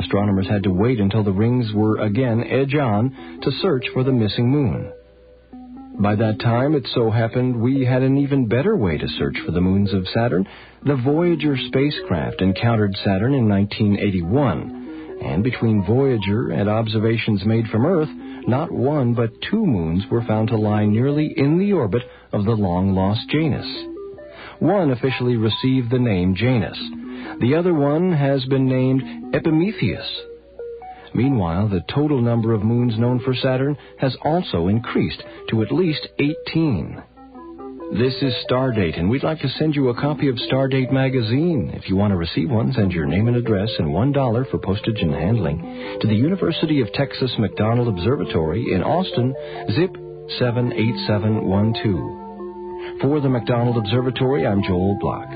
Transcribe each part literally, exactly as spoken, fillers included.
Astronomers had to wait until the rings were again edge-on to search for the missing moon. By that time, it so happened we had an even better way to search for the moons of Saturn. The Voyager spacecraft encountered Saturn in nineteen eighty-one, and between Voyager and observations made from Earth, not one but two moons were found to lie nearly in the orbit of the long-lost Janus. One officially received the name Janus. The other one has been named Epimetheus. Meanwhile, the total number of moons known for Saturn has also increased to at least eighteen. This is Stardate, and we'd like to send you a copy of Stardate magazine. If you want to receive one, send your name and address and one dollar for postage and handling to the University of Texas McDonald Observatory in Austin, zip seven eight seven one two. For the McDonald Observatory, I'm Joel Block.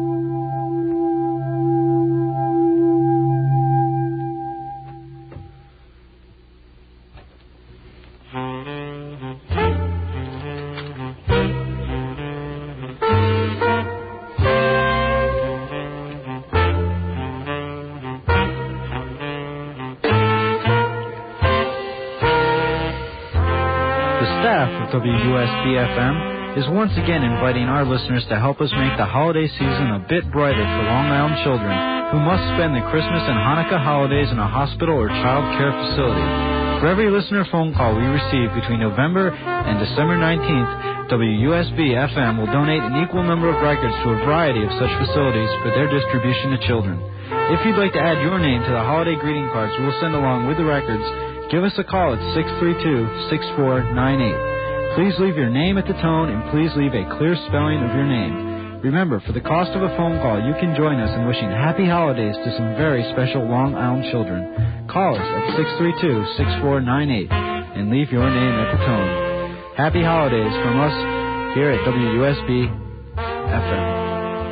W U S B F M is once again inviting our listeners to help us make the holiday season a bit brighter for Long Island children who must spend the Christmas and Hanukkah holidays in a hospital or child care facility. For every listener phone call we receive between November and December nineteenth, W U S B F M will donate an equal number of records to a variety of such facilities for their distribution to children. If you'd like to add your name to the holiday greeting cards we'll send along with the records, give us a call at six three two, six four nine eight. Please leave your name at the tone, and please leave a clear spelling of your name. Remember, for the cost of a phone call, you can join us in wishing happy holidays to some very special Long Island children. Call us at six three two, six four nine eight and leave your name at the tone. Happy holidays from us here at W U S B F M.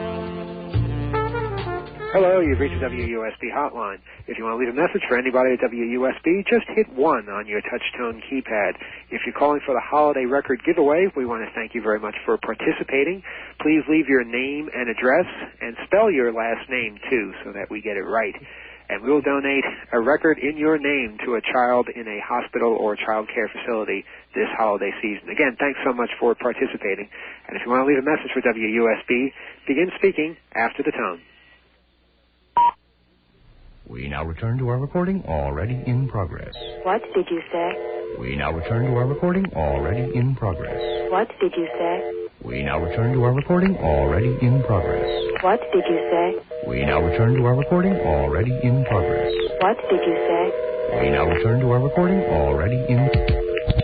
Hello, you've reached the W U S B hotline. If you want to leave a message for anybody at W U S B, just hit one on your touch-tone keypad. If you're calling for the holiday record giveaway, we want to thank you very much for participating. Please leave your name and address, and spell your last name, too, so that we get it right. And we will donate a record in your name to a child in a hospital or child care facility this holiday season. Again, thanks so much for participating. And if you want to leave a message for W U S B, begin speaking after the tone. We now return to our recording already in progress. What did you say? We now return to our recording already in progress. What did you say? We now return to our recording already in progress. What did you say? We now return to our recording already in progress. What did you say? We now return to our recording already in progress.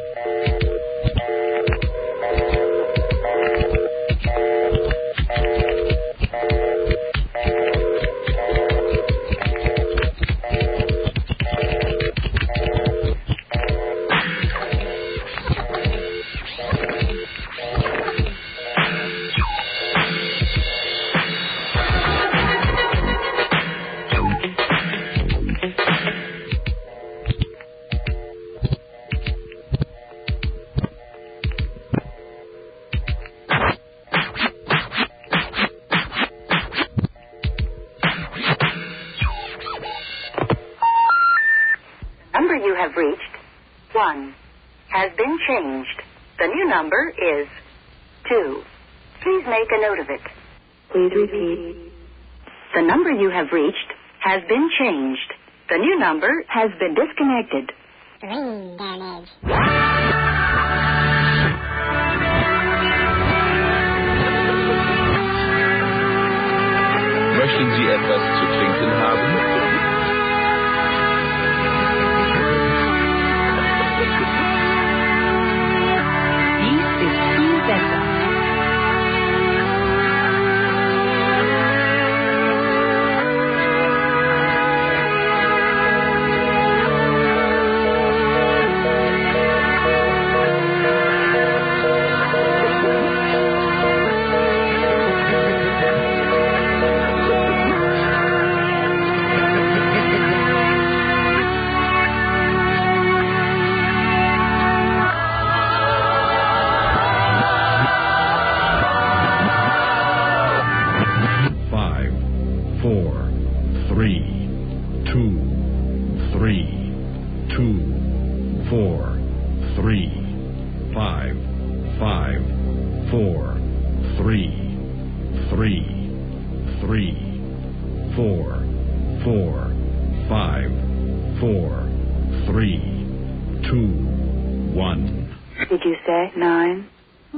Changed. The new number is two. Please make a note of it. Please repeat. The number you have reached has been changed. The new number has been disconnected. Ring damage. Möchten Sie etwas zu trinken haben? three, four, four, five, four, three, two, one. Did you say nine?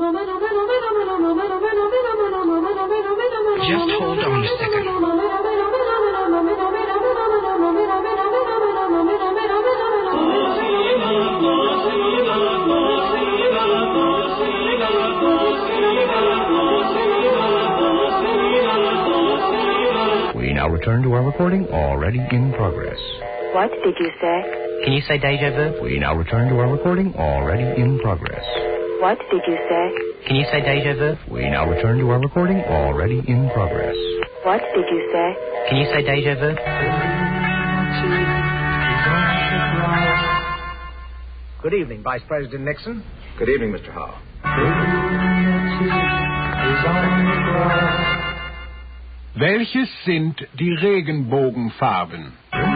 Just hold on a second. We now return to our recording already in progress. What did you say? Can you say deja vu? We now return to our recording already in progress. What did you say? Can you say deja vu? We now return to our recording already in progress. What did you say? Can you say deja vu? Good evening, Vice President Nixon. Good evening, Mister Howe. Welches sind die Regenbogenfarben?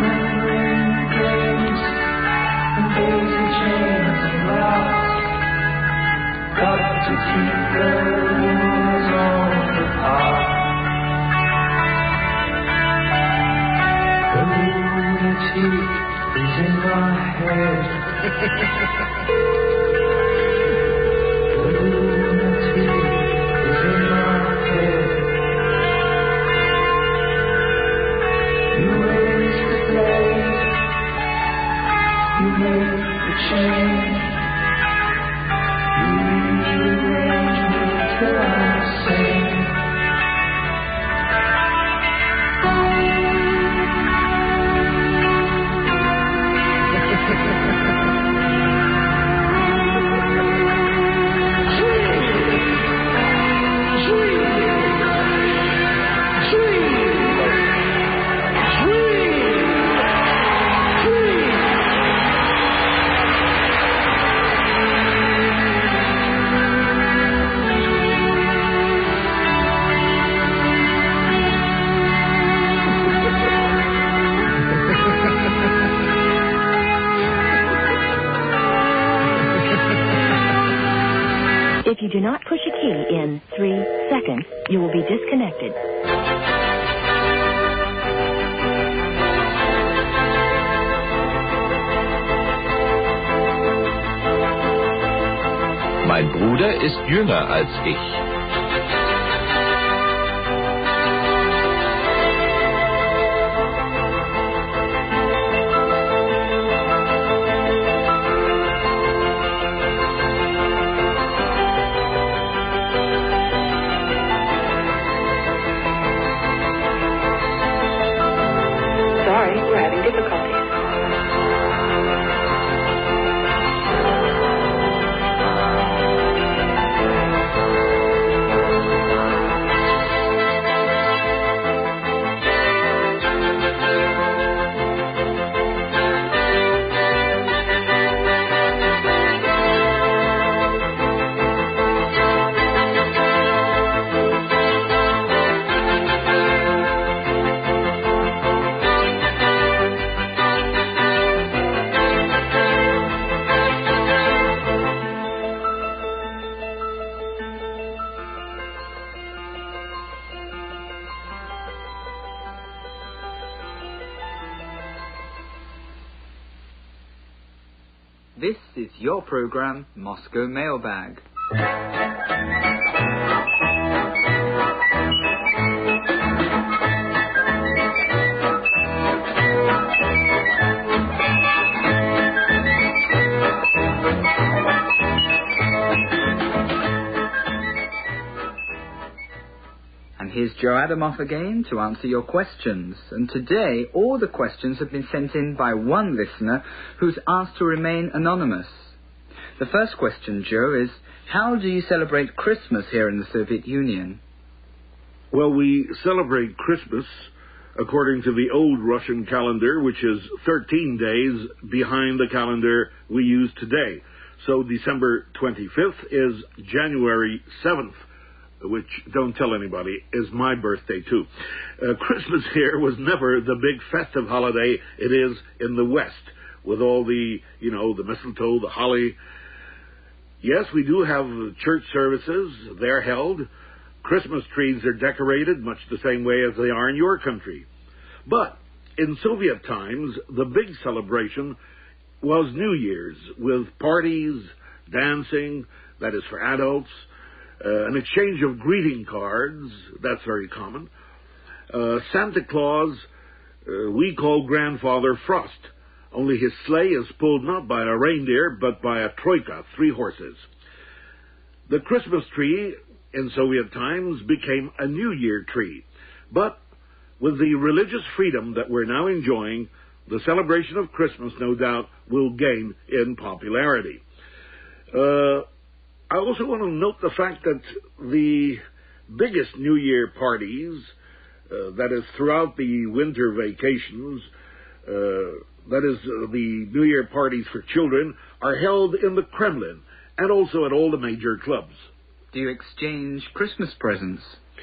If you do not push a key in three seconds, you will be disconnected. Mein Bruder ist jünger als ich. Sorry, we're having difficulties. This is your program, Moscow Mailbag. And here's Joe Adamoff again to answer your questions. And today, all the questions have been sent in by one listener who's asked to remain anonymous. The first question, Joe, is, how do you celebrate Christmas here in the Soviet Union? Well, we celebrate Christmas according to the old Russian calendar, which is thirteen days behind the calendar we use today. So December twenty-fifth is January seventh, which, don't tell anybody, is my birthday too. Uh, Christmas here was never the big festive holiday it is in the West, with all the, you know, the mistletoe, the holly. Yes, we do have church services. They're held. Christmas trees are decorated much the same way as they are in your country. But in Soviet times, the big celebration was New Year's, with parties, dancing, that is for adults, uh, an exchange of greeting cards, that's very common. Uh, Santa Claus, uh, we call Grandfather Frost, only his sleigh is pulled not by a reindeer, but by a troika, three horses. The Christmas tree in Soviet times became a New Year tree, but with the religious freedom that we're now enjoying, the celebration of Christmas, no doubt, will gain in popularity. Uh, I also want to note the fact that the biggest New Year parties, uh, that is throughout the winter vacations, uh, that is uh, the New Year parties for children, are held in the Kremlin and also at all the major clubs. Do you exchange Christmas presents?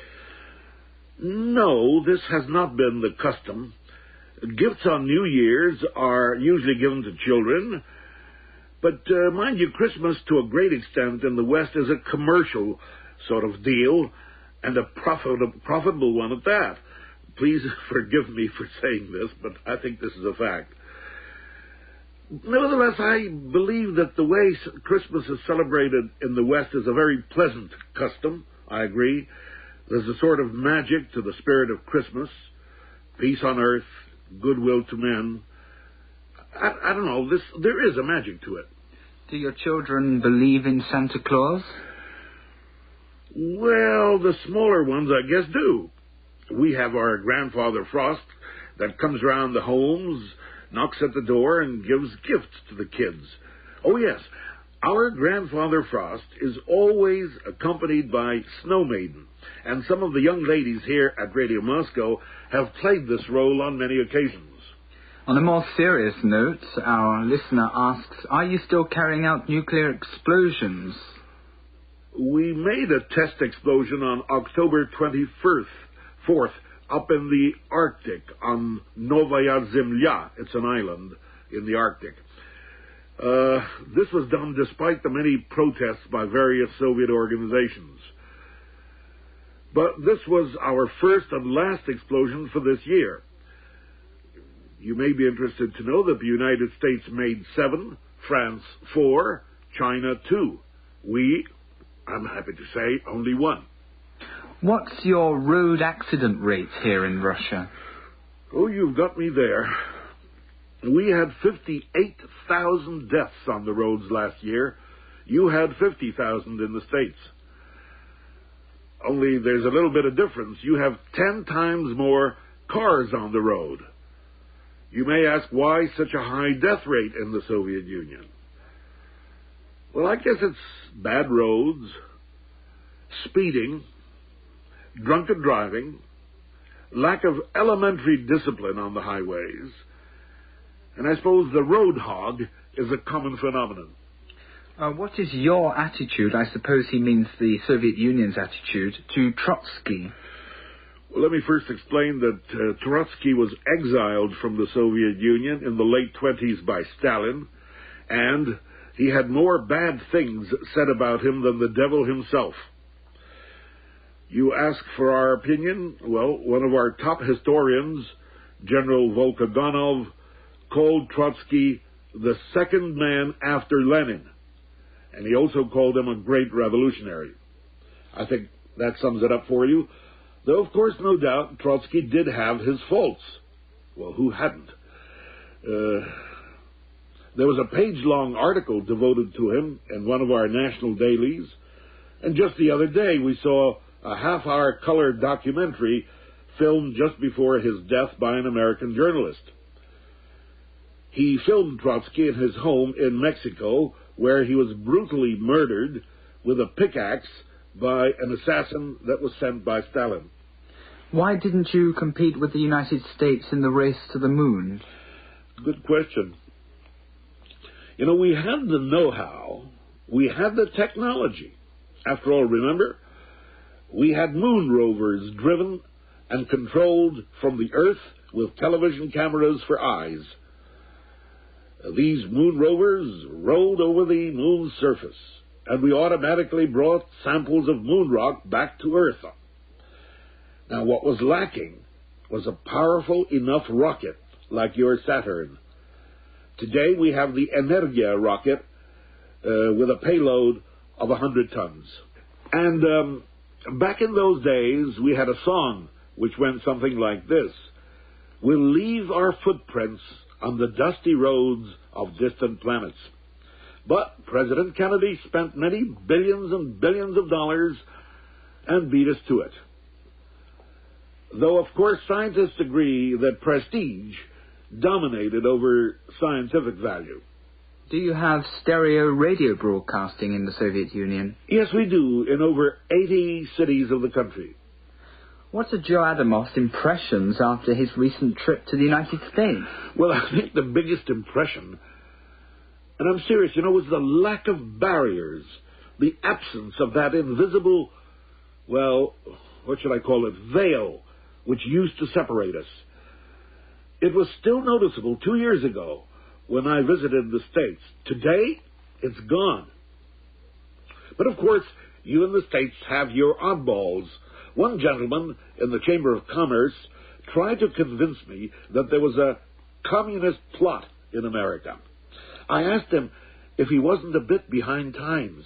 No, this has not been the custom. Gifts on New Year's are usually given to children, but uh, mind you, Christmas to a great extent in the West is a commercial sort of deal, and a profit, profitable one at that. Please forgive me for saying this, but I think this is a fact. Nevertheless, I believe that the way Christmas is celebrated in the West is a very pleasant custom. I agree. There's a sort of magic to the spirit of Christmas, peace on earth, goodwill to men. I, I don't know, this, there is a magic to it. Do your children believe in Santa Claus? Well, the smaller ones, I guess, do. We have our Grandfather Frost that comes around the homes, knocks at the door, and gives gifts to the kids. Oh, yes, our Grandfather Frost is always accompanied by Snow Maiden, and some of the young ladies here at Radio Moscow have played this role on many occasions. On a more serious note, our listener asks, are you still carrying out nuclear explosions? We made a test explosion on October twenty-fourth up in the Arctic on Novaya Zemlya. It's an island in the Arctic. Uh, this was done despite the many protests by various Soviet organizations. But this was our first and last explosion for this year. You may be interested to know that the United States made seven, France four, China two. We, I'm happy to say, only one. What's your road accident rate here in Russia? Oh, you've got me there. We had fifty-eight thousand deaths on the roads last year. You had fifty thousand in the States. Only there's a little bit of difference. You have ten times more cars on the road. You may ask, why such a high death rate in the Soviet Union? Well, I guess it's bad roads, speeding, drunken driving, lack of elementary discipline on the highways, and I suppose the road hog is a common phenomenon. Uh, what is your attitude, I suppose he means the Soviet Union's attitude, to Trotsky? Well, let me first explain that uh, Trotsky was exiled from the Soviet Union in the late twenties by Stalin, and he had more bad things said about him than the devil himself. You ask for our opinion? Well, one of our top historians, General Volkogonov, called Trotsky the second man after Lenin, and he also called him a great revolutionary. I think that sums it up for you. Though, of course, no doubt, Trotsky did have his faults. Well, who hadn't? Uh, there was a page-long article devoted to him in one of our national dailies, and just the other day we saw a half-hour color documentary filmed just before his death by an American journalist. He filmed Trotsky in his home in Mexico, where he was brutally murdered with a pickaxe by an assassin that was sent by Stalin. Why didn't you compete with the United States in the race to the moon? Good question. You know, we had the know-how. We had the technology. After all, remember, we had moon rovers driven and controlled from the Earth with television cameras for eyes. These moon rovers rolled over the moon's surface. and we automatically brought samples of moon rock back to Earth. Now, what was lacking was a powerful enough rocket like your Saturn. Today we have the Energia rocket uh, with a payload of one hundred tons. And um, back in those days, we had a song which went something like this: "We'll leave our footprints on the dusty roads of distant planets." But President Kennedy spent many billions and billions of dollars and beat us to it. Though, of course, scientists agree that prestige dominated over scientific value. Do you have stereo radio broadcasting in the Soviet Union? Yes, we do, in over eighty cities of the country. What are Joe Adamov's impressions after his recent trip to the United States? Well, I think the biggest impression, and I'm serious, you know, was the lack of barriers, the absence of that invisible, well, what should I call it, veil, which used to separate us. It was still noticeable two years ago when I visited the States. Today, it's gone. But of course, you in the States have your oddballs. One gentleman in the Chamber of Commerce tried to convince me that there was a communist plot in America. I asked him if he wasn't a bit behind times.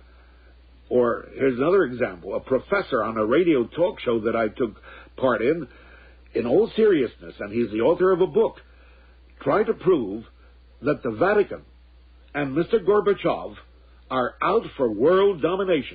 Or, here's another example, a professor on a radio talk show that I took part in, in all seriousness, and he's the author of a book, tried to prove that the Vatican and Mister Gorbachev are out for world domination.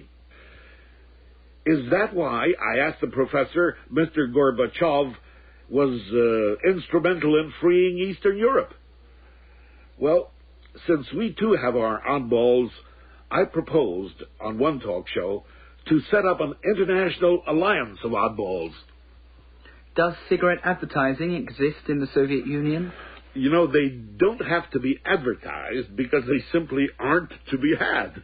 Is that why, I asked the professor, Mister Gorbachev was uh, instrumental in freeing Eastern Europe? Well, since we too have our oddballs, I proposed on one talk show to set up an international alliance of oddballs. Does cigarette advertising exist in the Soviet Union? You know, they don't have to be advertised because they simply aren't to be had.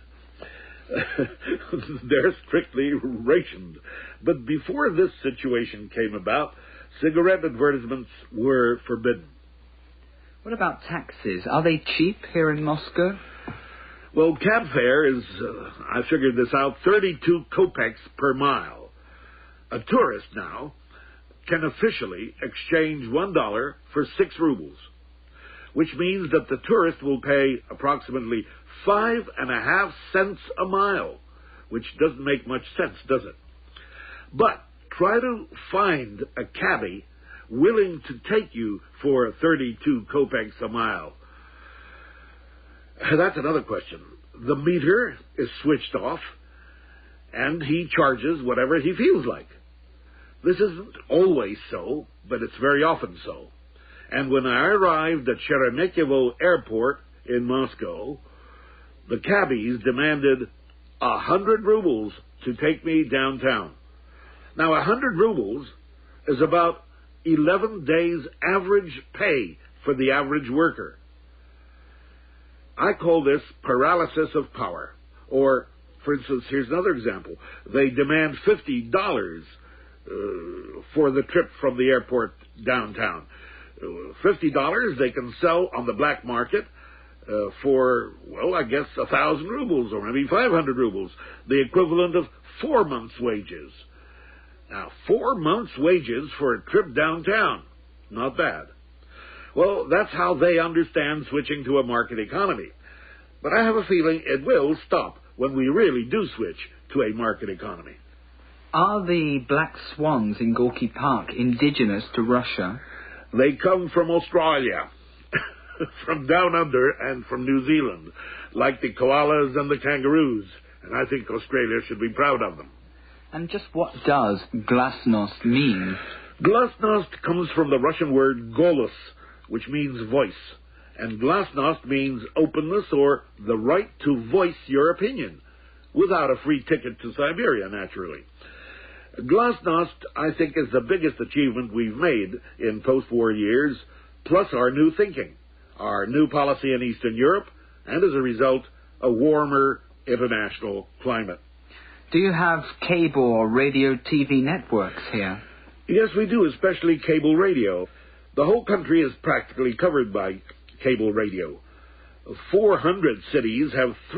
They're strictly rationed. But before this situation came about, cigarette advertisements were forbidden. What about taxis? Are they cheap here in Moscow? Well, cab fare is, uh, I figured this out, thirty-two kopecks per mile. A tourist now can officially exchange one dollar for six rubles, which means that the tourist will pay approximately five and a half cents a mile, which doesn't make much sense, does it? But try to find a cabbie willing to take you for thirty-two kopecks a mile. That's another question. The meter is switched off, and he charges whatever he feels like. This isn't always so, but it's very often so. And when I arrived at Sheremetyevo Airport in Moscow, the cabbies demanded a hundred rubles to take me downtown. Now, a hundred rubles is about eleven days' average pay for the average worker. I call this paralysis of power. Or, for instance, here's another example. They demand fifty dollars uh, for the trip from the airport downtown. Uh, fifty dollars they can sell on the black market uh, for, well, I guess one thousand rubles or maybe five hundred rubles, the equivalent of four months' wages. Now, four months' wages for a trip downtown. Not bad. Well, that's how they understand switching to a market economy. But I have a feeling it will stop when we really do switch to a market economy. Are the black swans in Gorky Park indigenous to Russia? They come from Australia, from down under and from New Zealand, like the koalas and the kangaroos. And I think Australia should be proud of them. And just what does glasnost mean? Glasnost comes from the Russian word golos, which means voice. And glasnost means openness or the right to voice your opinion, without a free ticket to Siberia, naturally. Glasnost, I think, is the biggest achievement we've made in post-war years, plus our new thinking, our new policy in Eastern Europe, and as a result, a warmer international climate. Do you have cable or radio T V networks here? Yes, we do, especially cable radio. The whole country is practically covered by cable radio. four hundred cities have three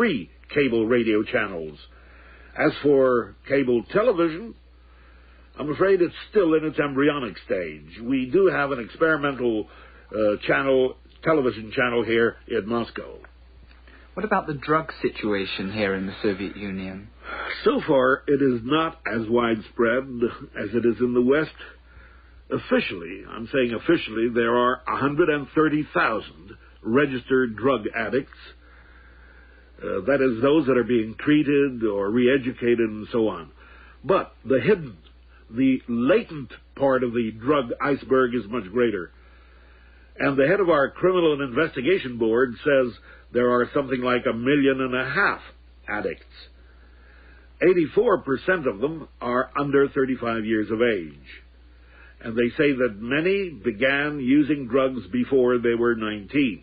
cable radio channels. As for cable television, I'm afraid it's still in its embryonic stage. We do have an experimental uh, channel, television channel here in Moscow. What about the drug situation here in the Soviet Union? So far, it is not as widespread as it is in the West. Officially, I'm saying officially, there are one hundred thirty thousand registered drug addicts. Uh, that is, those that are being treated or re-educated and so on. But the hidden, the latent part of the drug iceberg is much greater. And the head of our Criminal Investigation Board says there are something like a million and a half addicts. eighty-four percent of them are under thirty-five years of age. And they say that many began using drugs before they were nineteen.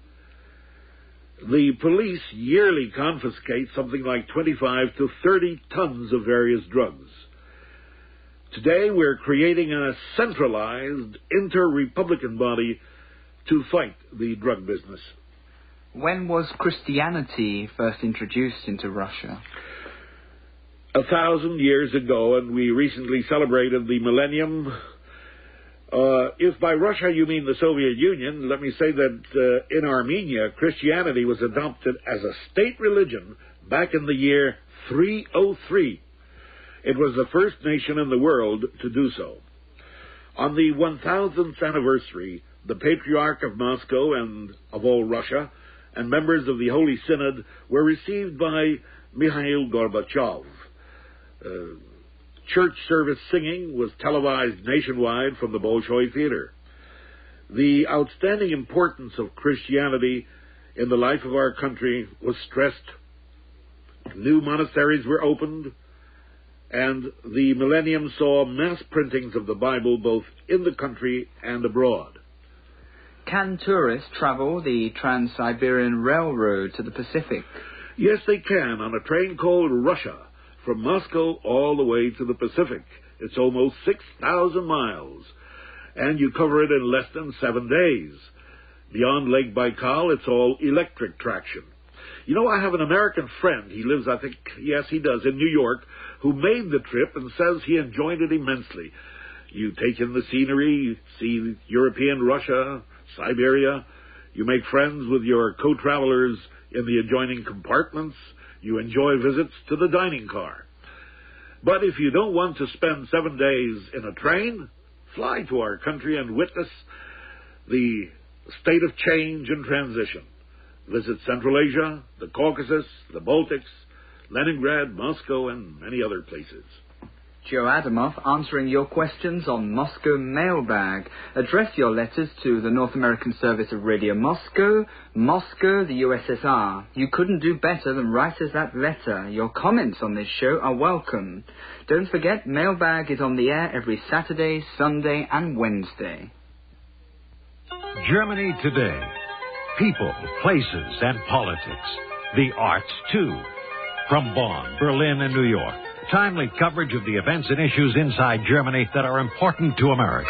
The police yearly confiscate something like twenty-five to thirty tons of various drugs. Today we're creating a centralized inter-Republican body to fight the drug business. When was Christianity first introduced into Russia? A thousand years ago, and we recently celebrated the millennium. Uh, if by Russia you mean the Soviet Union, let me say that uh, in Armenia, Christianity was adopted as a state religion back in the year three oh three. It was the first nation in the world to do so. On the one thousandth anniversary, the Patriarch of Moscow and of all Russia and members of the Holy Synod were received by Mikhail Gorbachev. Uh, Church service singing was televised nationwide from the Bolshoi Theater. The outstanding importance of Christianity in the life of our country was stressed. New monasteries were opened, and the millennium saw mass printings of the Bible both in the country and abroad. Can tourists travel the Trans-Siberian Railroad to the Pacific? Yes, they can, on a train called Russia, from Moscow all the way to the Pacific. It's almost six thousand miles, and you cover it in less than seven days. Beyond Lake Baikal, it's all electric traction. You know, I have an American friend. He lives, I think, yes, he does, in New York, who made the trip and says he enjoyed it immensely. You take in the scenery, see European Russia, Siberia. You make friends with your co-travelers in the adjoining compartments. You enjoy visits to the dining car. But if you don't want to spend seven days in a train, fly to our country and witness the state of change and transition. Visit Central Asia, the Caucasus, the Baltics, Leningrad, Moscow, and many other places. Joe Adamov answering your questions on Moscow Mailbag. Address your letters to the North American Service of Radio Moscow, Moscow, the U S S R. You couldn't do better than write us that letter. Your comments on this show are welcome. Don't forget, Mailbag is on the air every Saturday, Sunday, and Wednesday. Germany today. People, places, and politics. The arts, too. From Bonn, Berlin, and New York. Timely coverage of the events and issues inside Germany that are important to America.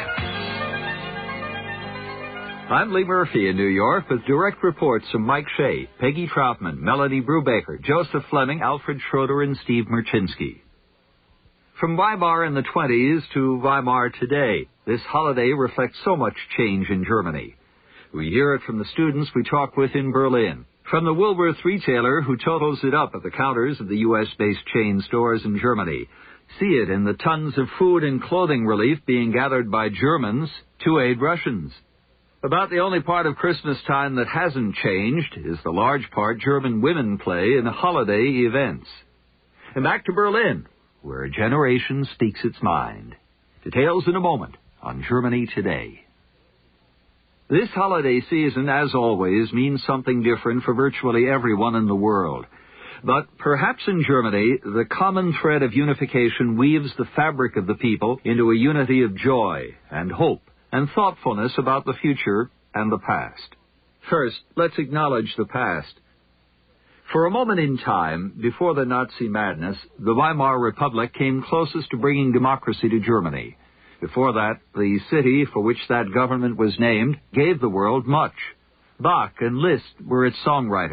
I'm Lee Murphy in New York with direct reports from Mike Shea, Peggy Troutman, Melody Brubaker, Joseph Fleming, Alfred Schroeder, and Steve Merchinsky. From Weimar in the twenties to Weimar today, this holiday reflects so much change in Germany. We hear it from the students we talk with in Berlin. From the Woolworth retailer who totals it up at the counters of the U S-based chain stores in Germany. See it in the tons of food and clothing relief being gathered by Germans to aid Russians. About the only part of Christmas time that hasn't changed is the large part German women play in holiday events. And back to Berlin, where a generation speaks its mind. Details in a moment on Germany Today. This holiday season, as always, means something different for virtually everyone in the world. But perhaps in Germany, the common thread of unification weaves the fabric of the people into a unity of joy and hope and thoughtfulness about the future and the past. First, let's acknowledge the past. For a moment in time, before the Nazi madness, the Weimar Republic came closest to bringing democracy to Germany. Before that, the city for which that government was named gave the world much. Bach and Liszt were its songwriters.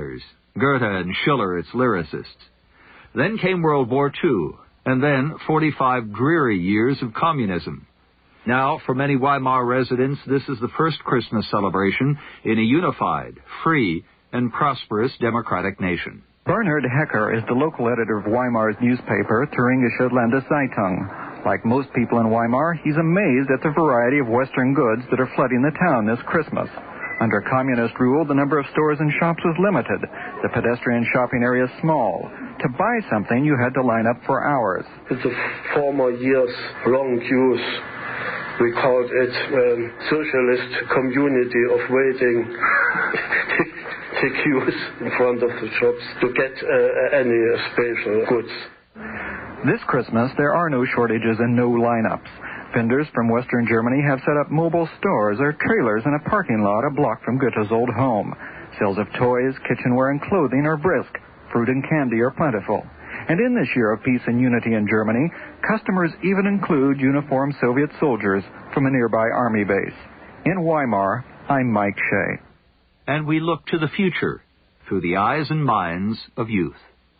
Goethe and Schiller its lyricists. Then came World War Two, and then forty-five dreary years of communism. Now, for many Weimar residents, this is the first Christmas celebration in a unified, free, and prosperous democratic nation. Bernhard Hecker is the local editor of Weimar's newspaper, Thüringische Landeszeitung. Like most people in Weimar, he's amazed at the variety of Western goods that are flooding the town this Christmas. Under communist rule, the number of stores and shops was limited. The pedestrian shopping area is small. To buy something, you had to line up for hours. It's a former years long queues. We called it um, socialist community of waiting the queues in front of the shops to get uh, any special goods. This Christmas, there are no shortages and no lineups. Vendors from Western Germany have set up mobile stores or trailers in a parking lot a block from Goethe's old home. Sales of toys, kitchenware, and clothing are brisk. Fruit and candy are plentiful. And in this year of peace and unity in Germany, customers even include uniformed Soviet soldiers from a nearby army base. In Weimar, I'm Mike Shea. And we look to the future through the eyes and minds of youth.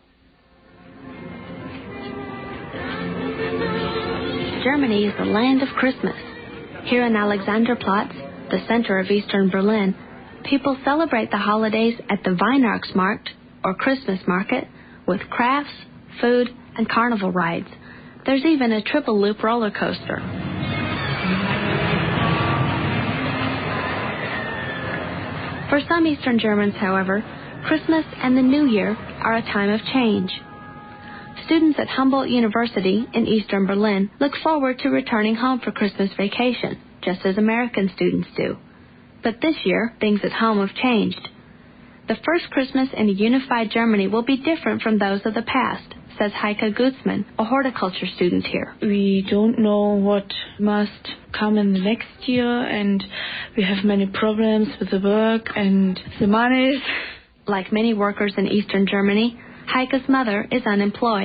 Germany is the land of Christmas. Here in Alexanderplatz, the center of eastern Berlin, people celebrate the holidays at the Weihnachtsmarkt, or Christmas market, with crafts, food, and carnival rides. There's even a triple loop roller coaster. For some Eastern Germans, however, Christmas and the New Year are a time of change. Students at Humboldt University in Eastern Berlin look forward to returning home for Christmas vacation, just as American students do. But this year, things at home have changed. The first Christmas in a unified Germany will be different from those of the past, says Heike Gutzmann, a horticulture student here. We don't know what must come in the next year, and we have many problems with the work and the money. Like many workers in Eastern Germany, Heike's mother is unemployed.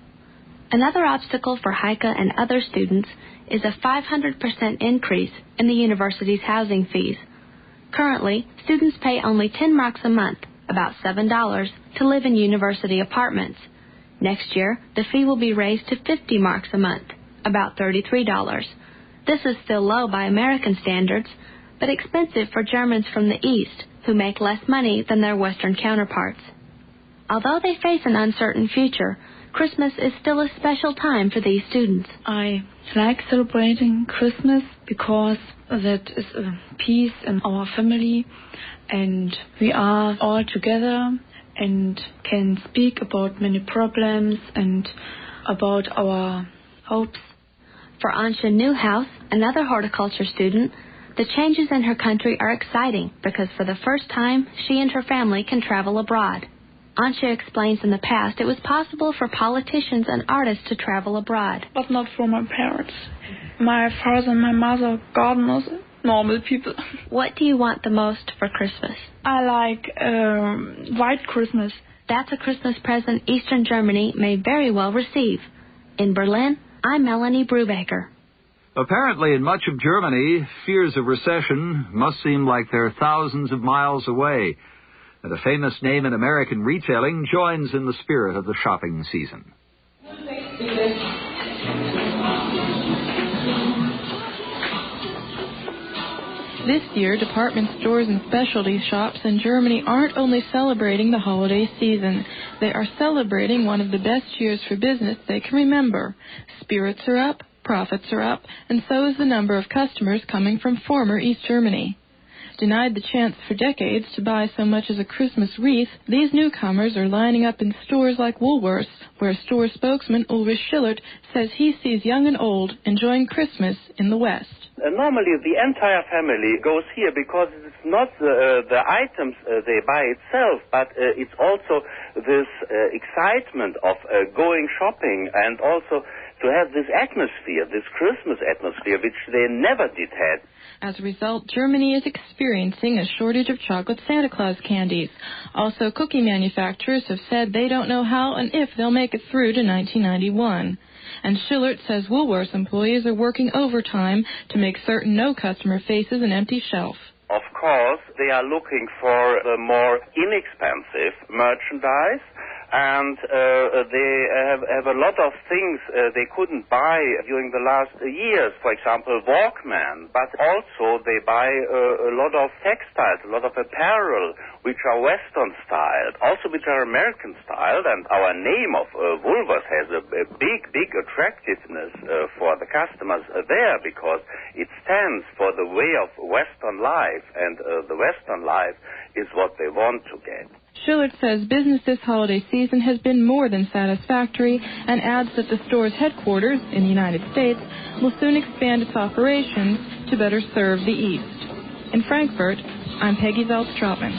Another obstacle for Heike and other students is a five hundred percent increase in the university's housing fees. Currently, students pay only ten marks a month, about seven dollars, to live in university apartments. Next year, the fee will be raised to fifty marks a month, about thirty-three dollars. This is still low by American standards, but expensive for Germans from the East, who make less money than their Western counterparts. Although they face an uncertain future, Christmas is still a special time for these students. I like celebrating Christmas because that is a peace in our family, and we are all together and can speak about many problems and about our hopes. For Antje Newhouse, another horticulture student, the changes in her country are exciting because for the first time, she and her family can travel abroad. Antje explains in the past it was possible for politicians and artists to travel abroad. But not for my parents. My father and my mother, gardeners, normal people. What do you want the most for Christmas? I like um, White Christmas. That's a Christmas present Eastern Germany may very well receive. In Berlin, I'm Melanie Brubaker. Apparently, in much of Germany, fears of recession must seem like they're thousands of miles away. And a famous name in American retailing joins in the spirit of the shopping season. This year, department stores and specialty shops in Germany aren't only celebrating the holiday season. They are celebrating one of the best years for business they can remember. Spirits are up, profits are up, and so is the number of customers coming from former East Germany. Denied the chance for decades to buy so much as a Christmas wreath, these newcomers are lining up in stores like Woolworths, where store spokesman Ulrich Schillert says he sees young and old enjoying Christmas in the West. Uh, normally the entire family goes here because it's not the, uh, the items uh, they buy itself, but uh, it's also this uh, excitement of uh, going shopping and also to have this atmosphere, this Christmas atmosphere, which they never did have. As a result, Germany is experiencing a shortage of chocolate Santa Claus candies. Also, cookie manufacturers have said they don't know how and if they'll make it through to nineteen ninety-one. And Schillert says Woolworths employees are working overtime to make certain no customer faces an empty shelf. of course, they are looking for the more inexpensive merchandise, and uh, they have, have a lot of things uh, they couldn't buy during the last years. For example, Walkman, but also they buy uh, a lot of textiles, a lot of apparel, which are Western styled, also which are American styled, and our name of uh, Woolworths has a, a big, big attractiveness uh, for the customers uh, there, because it stands for the way of Western life, and uh, the Western life is what they want to get. Schillert says business this holiday season has been more than satisfactory, and adds that the store's headquarters in the United States will soon expand its operations to better serve the East. In Frankfurt, I'm Peggy Zeltz-Troutman.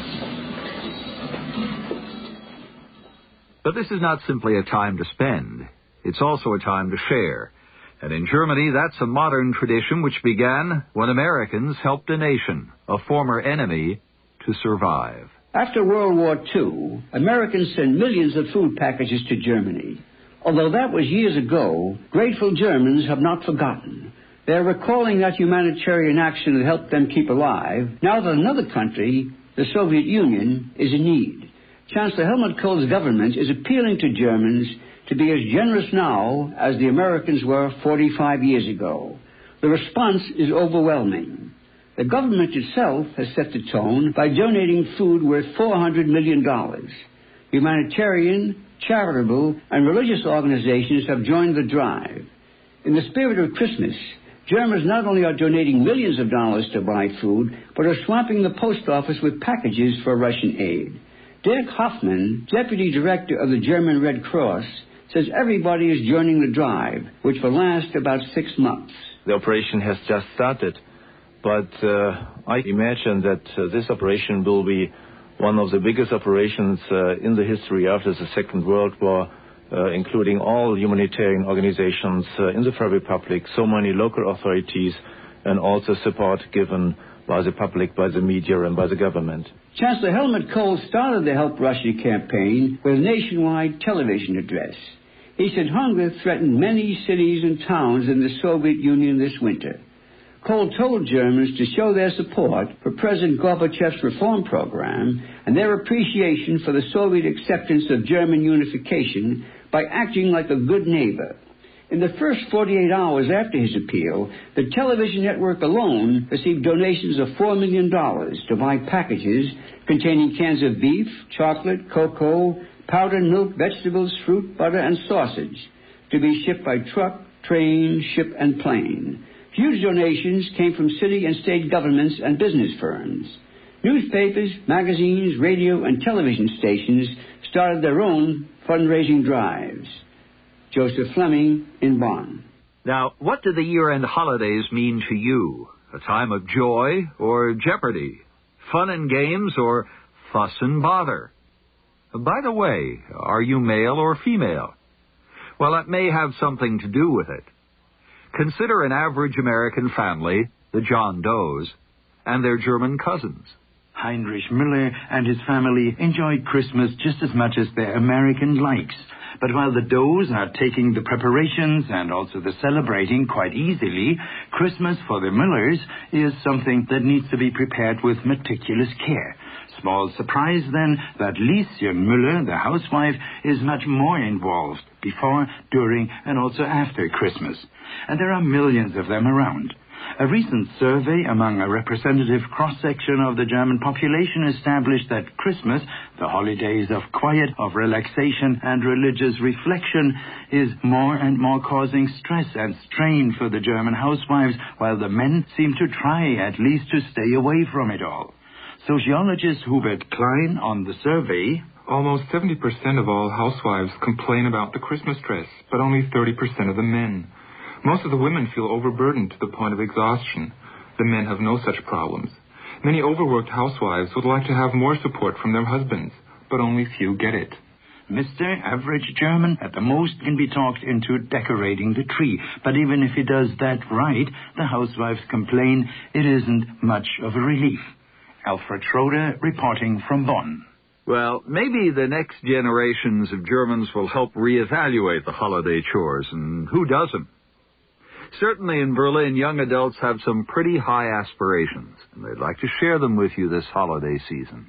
But this is not simply a time to spend. It's also a time to share. And in Germany, that's a modern tradition which began when Americans helped a nation, a former enemy, to survive. After World War Two, Americans sent millions of food packages to Germany. Although that was years ago, grateful Germans have not forgotten. They're recalling that humanitarian action that helped them keep alive, now that another country, the Soviet Union, is in need. Chancellor Helmut Kohl's government is appealing to Germans to be as generous now as the Americans were forty-five years ago. The response is overwhelming. The government itself has set the tone by donating food worth four hundred million dollars. Humanitarian, charitable, and religious organizations have joined the drive. In the spirit of Christmas, Germans not only are donating millions of dollars to buy food, but are swamping the post office with packages for Russian aid. Dirk Hoffman, deputy director of the German Red Cross, says everybody is joining the drive, which will last about six months. The operation has just started. But uh, I imagine that uh, this operation will be one of the biggest operations uh, in the history after the Second World War, uh, including all humanitarian organizations uh, in the Federal Republic, so many local authorities, and also support given by the public, by the media, and by the government. Chancellor Helmut Kohl started the Help Russia campaign with a nationwide television address. He said hunger threatened many cities and towns in the Soviet Union this winter. Kohl told Germans to show their support for President Gorbachev's reform program and their appreciation for the Soviet acceptance of German unification by acting like a good neighbor. In the first forty-eight hours after his appeal, the television network alone received donations of four million dollars to buy packages containing cans of beef, chocolate, cocoa, powdered milk, vegetables, fruit, butter, and sausage to be shipped by truck, train, ship, and plane. Huge donations came from city and state governments and business firms. Newspapers, magazines, radio, and television stations started their own fundraising drives. Joseph Fleming in Bonn. Now, what do the year-end holidays mean to you? A time of joy or jeopardy? Fun and games or fuss and bother? By the way, are you male or female? Well, that may have something to do with it. Consider an average American family, the John Does, and their German cousins. Heinrich Müller and his family enjoy Christmas just as much as their American likes. But while the Does are taking the preparations and also the celebrating quite easily, Christmas for the Müllers is something that needs to be prepared with meticulous care. Small surprise, then, that Lieschen Müller, the housewife, is much more involved before, during, and also after Christmas. And there are millions of them around. A recent survey among a representative cross-section of the German population established that Christmas, the holidays of quiet, of relaxation and religious reflection, is more and more causing stress and strain for the German housewives, while the men seem to try at least to stay away from it all. Sociologist Hubert Klein on the survey. Almost seventy percent of all housewives complain about the Christmas stress, but only thirty percent of the men. Most of the women feel overburdened to the point of exhaustion. The men have no such problems. Many overworked housewives would like to have more support from their husbands, but only few get it. Mister Average German at the most can be talked into decorating the tree, but even if he does that right, the housewives complain it isn't much of a relief. Alfred Schroeder reporting from Bonn. Well, maybe the next generations of Germans will help reevaluate the holiday chores, and who doesn't? Certainly in Berlin, young adults have some pretty high aspirations, and they'd like to share them with you this holiday season.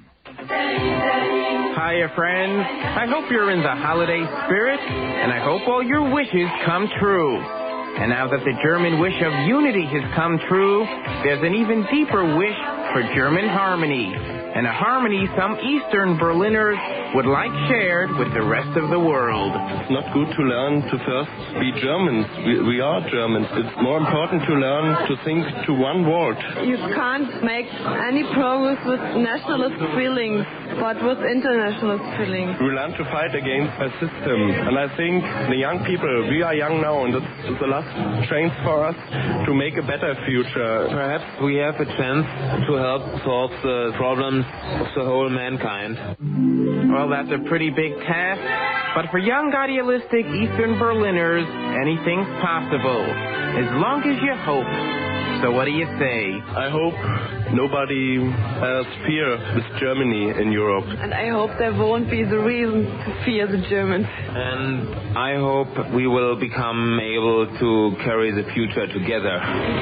Hiya, friends. I hope you're in the holiday spirit, and I hope all your wishes come true. And now that the German wish of unity has come true, there's an even deeper wish for German harmony, and a harmony some Eastern Berliners would like shared with the rest of the world. It's not good to learn to first be Germans. We, we are Germans. It's more important to learn to think to one world. You can't make any progress with nationalist feelings, but with internationalist feelings. We learn to fight against a system. And I think the young people, we are young now, and it's the last chance for us to make a better future. Perhaps we have a chance to help solve the problems of the whole mankind. Well, that's a pretty big task, but for young idealistic Eastern Berliners, anything's possible, as long as you hope. So what do you say? I hope nobody has fear with Germany in Europe. And I hope there won't be the reason to fear the Germans. And I hope we will become able to carry the future together.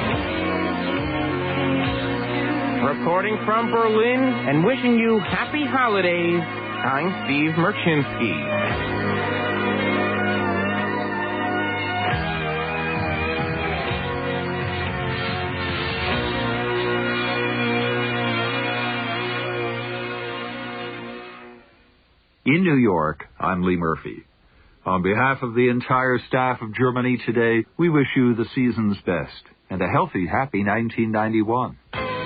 Reporting from Berlin and wishing you happy holidays, I'm Steve Merchinsky. In New York, I'm Lee Murphy. On behalf of the entire staff of Germany Today, we wish you the season's best and a healthy, happy nineteen ninety-one.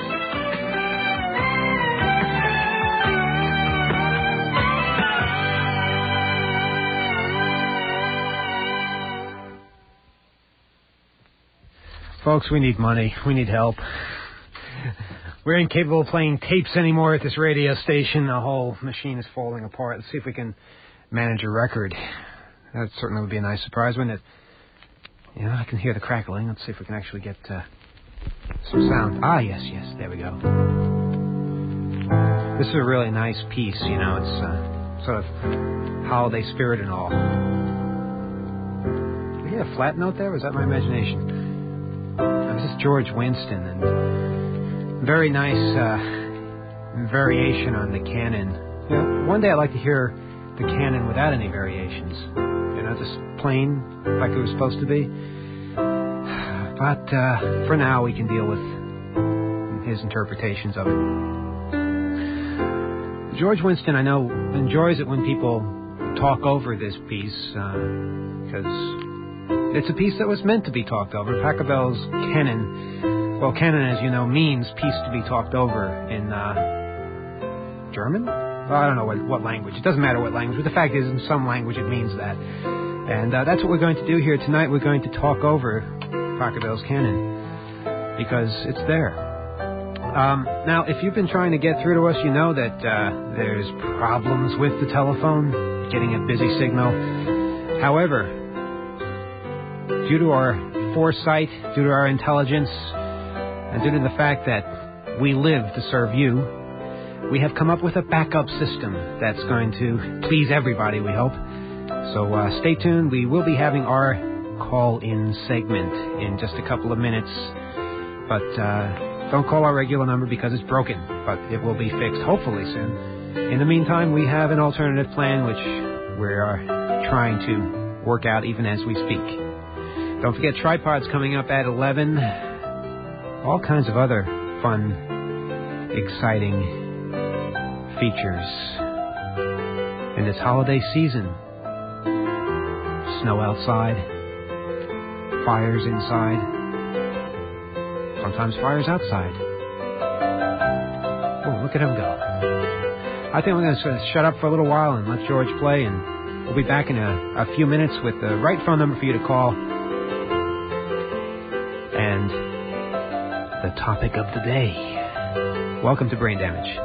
Folks, we need money. We need help. We're incapable of playing tapes anymore at this radio station. The whole machine is falling apart. Let's see if we can manage a record. That certainly would be a nice surprise, wouldn't it? Yeah, I can hear the crackling. Let's see if we can actually get uh, some sound. Ah, yes, yes, there we go. This is a really nice piece, you know. It's uh, sort of holiday spirit and all. Did we hear a flat note there? Was that my imagination? This is George Winston, and very nice uh, variation on the canon. You know, one day I'd like to hear the canon without any variations. You know, just plain like it was supposed to be. But uh, for now, we can deal with his interpretations of it. George Winston, I know, enjoys it when people talk over this piece, because uh, it's a piece that was meant to be talked over. Pachelbel's canon, well, canon, as you know, means piece to be talked over in uh, German? Well, I don't know what, what language. It doesn't matter what language, but the fact is, in some language, it means that. And uh, that's what we're going to do here tonight. We're going to talk over Pachelbel's canon, because it's there. Um, now, if you've been trying to get through to us, you know that uh, there's problems with the telephone, getting a busy signal. However, due to our foresight, due to our intelligence, and due to the fact that we live to serve you, we have come up with a backup system that's going to please everybody, we hope. So uh, stay tuned. We will be having our call-in segment in just a couple of minutes. But uh, don't call our regular number because it's broken. But it will be fixed, hopefully, soon. In the meantime, we have an alternative plan which we are trying to work out even as we speak. Don't forget, Tripod's coming up at eleven. All kinds of other fun, exciting features in this holiday season. Snow outside, fires inside, sometimes fires outside. Oh, look at him go. I think we're going to sort of shut up for a little while and let George play, and we'll be back in a, a few minutes with the right phone number for you to call and the topic of the day. Welcome to Brain Damage.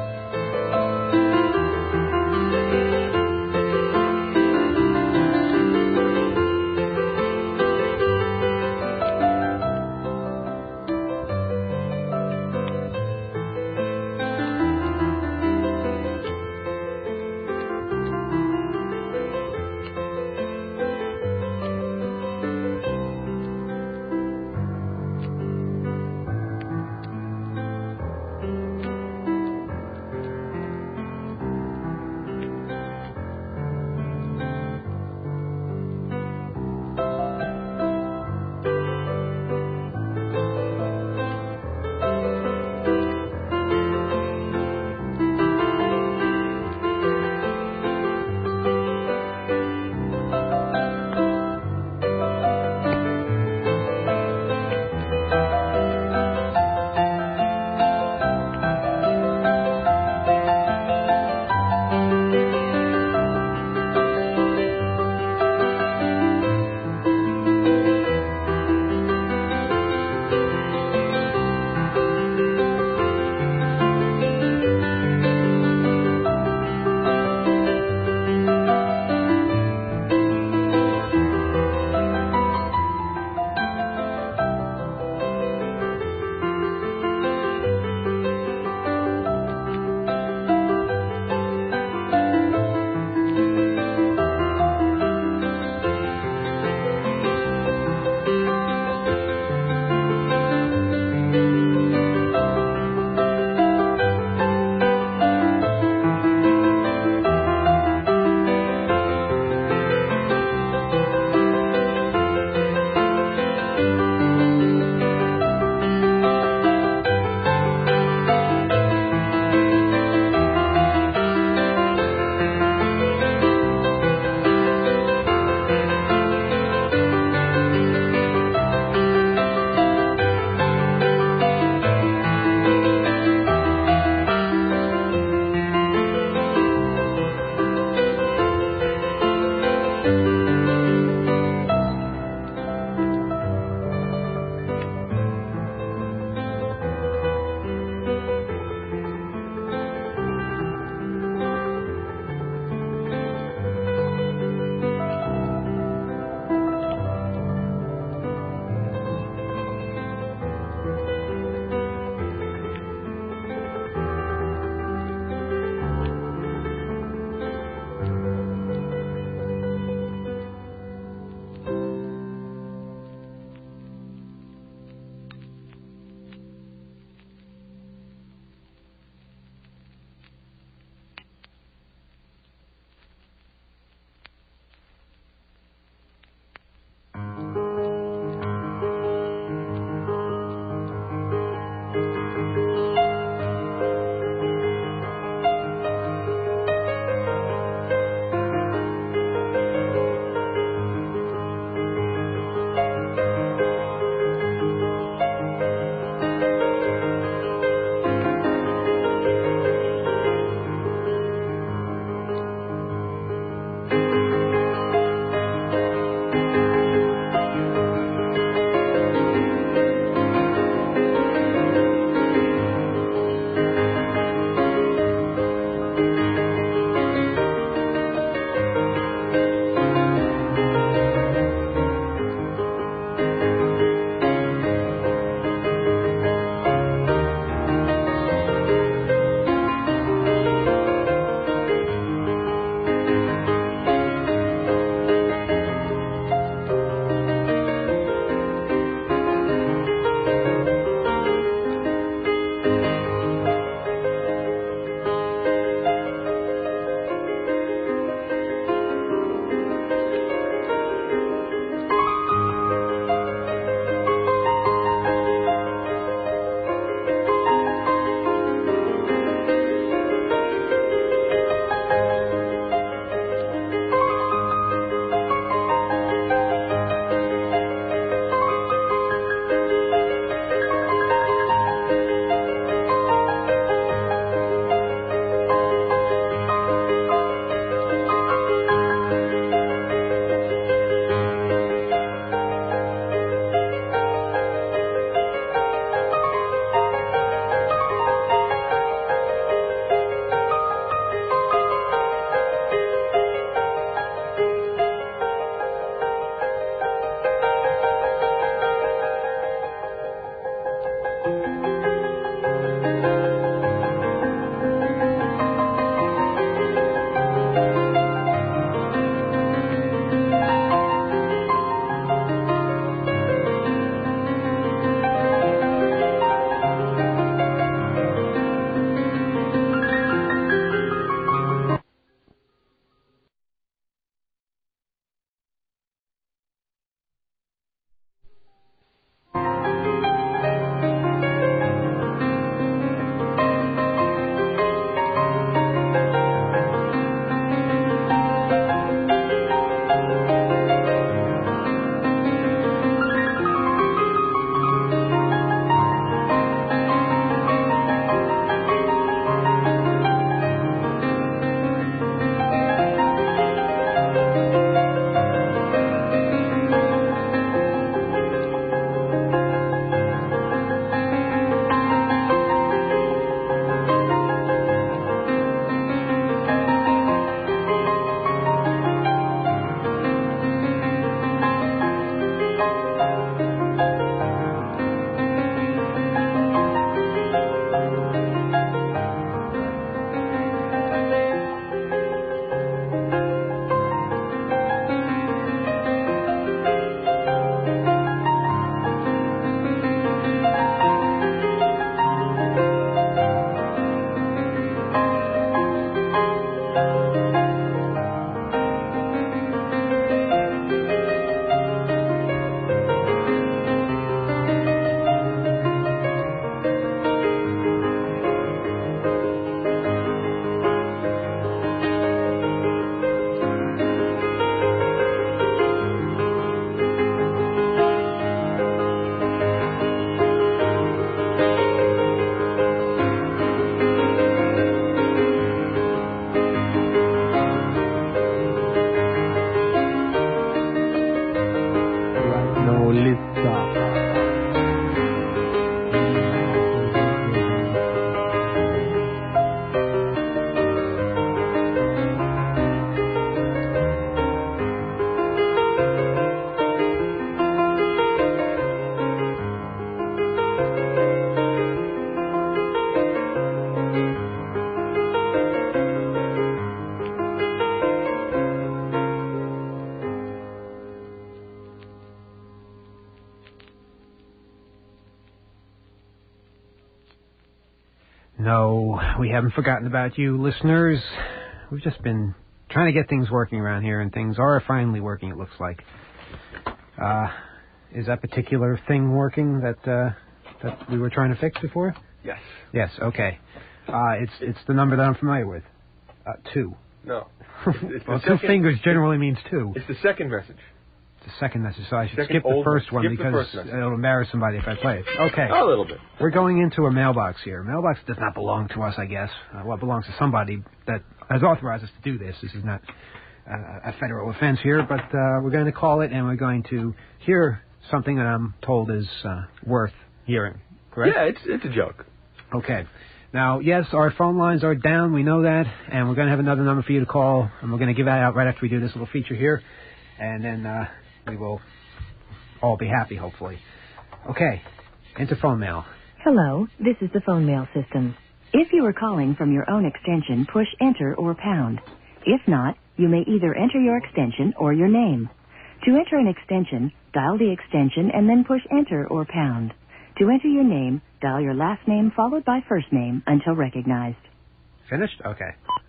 No, we haven't forgotten about you, listeners. We've just been trying to get things working around here, and things are finally working, it looks like. Uh, is that particular thing working that uh, that we were trying to fix before? Yes. Yes, okay. Uh, it's it's the number that I'm familiar with. Uh, two. No. It's, it's well, the two second, fingers generally means two. It's the second message. It's the second message, so I should Second skip the old first one. one Skip the because first message. it'll embarrass somebody if I play it. Okay. A little bit. We're going into a mailbox here. Mailbox does not belong to us, I guess. Uh, well, it belongs to somebody that has authorized us to do this. This is not uh, a federal offense here, but uh, we're going to call it, and we're going to hear something that I'm told is uh, worth hearing. Correct? Yeah, it's it's a joke. Okay. Now, yes, our phone lines are down. We know that, and we're going to have another number for you to call, and we're going to give that out right after we do this little feature here, and then uh, we will all be happy, hopefully. Okay, into phone mail. Hello, this is the phone mail system. If you are calling from your own extension, push enter or pound. If not, you may either enter your extension or your name. To enter an extension, dial the extension and then push enter or pound. To enter your name, dial your last name followed by first name until recognized. Finished? Okay.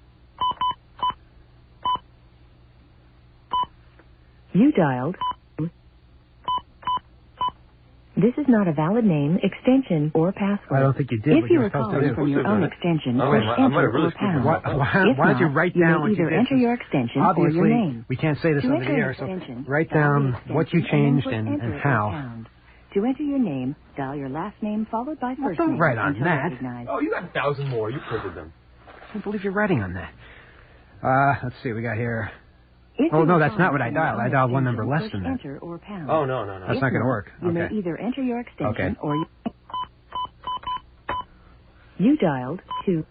You dialed. This is not a valid name, extension, or password. I don't think you did If what you you were are supposed to calling do. from your own extension, Oh, push I- I might enter have really or screwed pound. Why, why, If why don't you not, write you down may what you either did? enter your extension or Obviously, your name. we can't say this To over the enter an air, so extension, write dial down the what you extension and changed then and, push and enter or how. pound. To enter your name, dial your last name followed by first don't name write on until that. recognized. Oh, you got a thousand more. You printed them. I can't believe you're writing on that. Uh, let's see, we got here. If Oh, you no, are that's not what I calling from your dialed. I own dialed one extension, number less push than that. enter or pound. Oh, no, no, no. That's If not going to not, work. You Okay. may either enter your extension Okay. or your... You dialed two.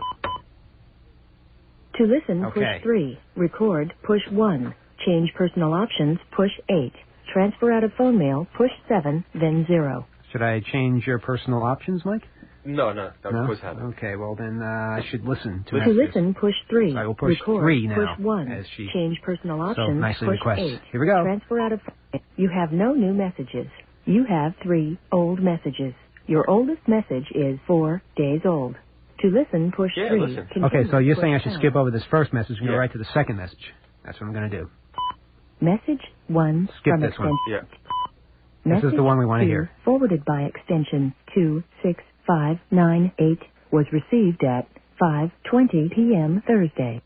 To listen, Okay. push three. Record, push one. Change personal options, push eight. Transfer out of phone mail, push seven, then zero. Should I change your personal options, Mike? No, no. That No? was happening. Okay, well then uh, I should listen to To messages. listen, push three. I will push Record, three now, push one. as she Change personal so options, nicely push requests. eight. Here we go. Transfer out of... You have no new messages. You have three old messages. Your oldest message is four days old. To listen, push Yeah, three. listen. Continue, Okay, so you're push saying I should pound. skip over this first message and go Yeah. right to the second message. That's what I'm going to do. Message one Skip from this one. extension. Yeah. This is the one we want to two, hear. Forwarded by extension two six five nine eight was received at five twenty p.m. Thursday.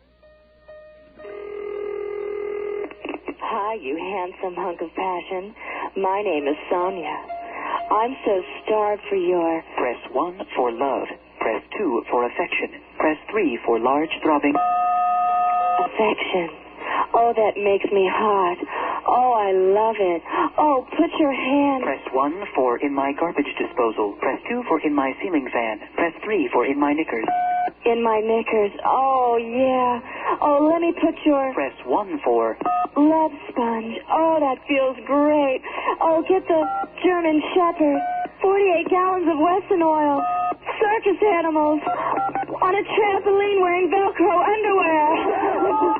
Hi, you handsome hunk of passion. My name is Sonia. I'm so starved for your... Press one for love. Press two for affection. Press three for large throbbing... affection. Oh, that makes me hot. Oh, I love it. Oh, put your hand... Press one for in my garbage disposal. Press two for in my ceiling fan. Press three for in my knickers. In my knickers. Oh, yeah. Oh, let me put your... Press one for... love sponge. Oh, that feels great. Oh, get the German Shepherd. forty-eight gallons of Wesson oil. Circus animals. On a trampoline wearing Velcro underwear.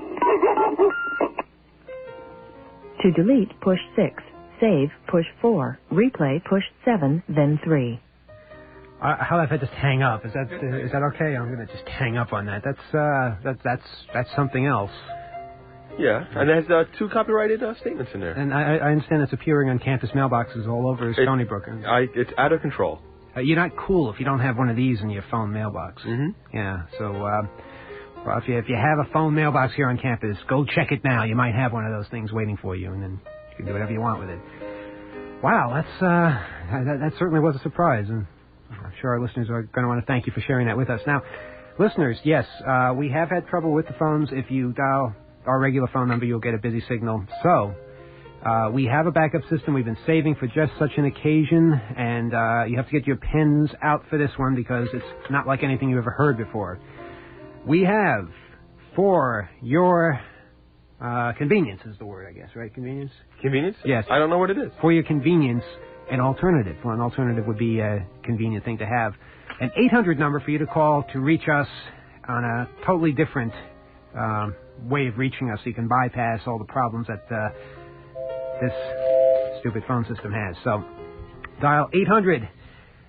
To delete, push six. Save, push four. Replay, push seven, then three. Uh, how about if I just hang up? Is that uh, is that okay? I'm going to just hang up on that. That's uh that that's that's something else. Yeah, and there's uh, two copyrighted uh, statements in there. And I, I understand it's appearing on campus mailboxes all over Stony Brook. I, it's out of control. Uh, you're not cool if you don't have one of these in your phone mailbox. Mm-hmm. Yeah, so uh, well, if you if you have a phone mailbox here on campus, go check it now. You might have one of those things waiting for you, and then you can do whatever you want with it. Wow, that's uh, that, that certainly was a surprise, and I'm sure our listeners are going to want to thank you for sharing that with us. Now, listeners, yes, uh, we have had trouble with the phones. If you dial our regular phone number, you'll get a busy signal. So, uh, we have a backup system we've been saving for just such an occasion, and uh, you have to get your pens out for this one because it's not like anything you've ever heard before. We have, for your uh, convenience is the word, I guess, right? Convenience? Convenience? Yes. I don't know what it is. For your convenience, an alternative. Well, an alternative would be a convenient thing to have. An eight hundred number for you to call to reach us on a totally different um, way of reaching us, so you can bypass all the problems that uh, this stupid phone system has. So, dial eight hundred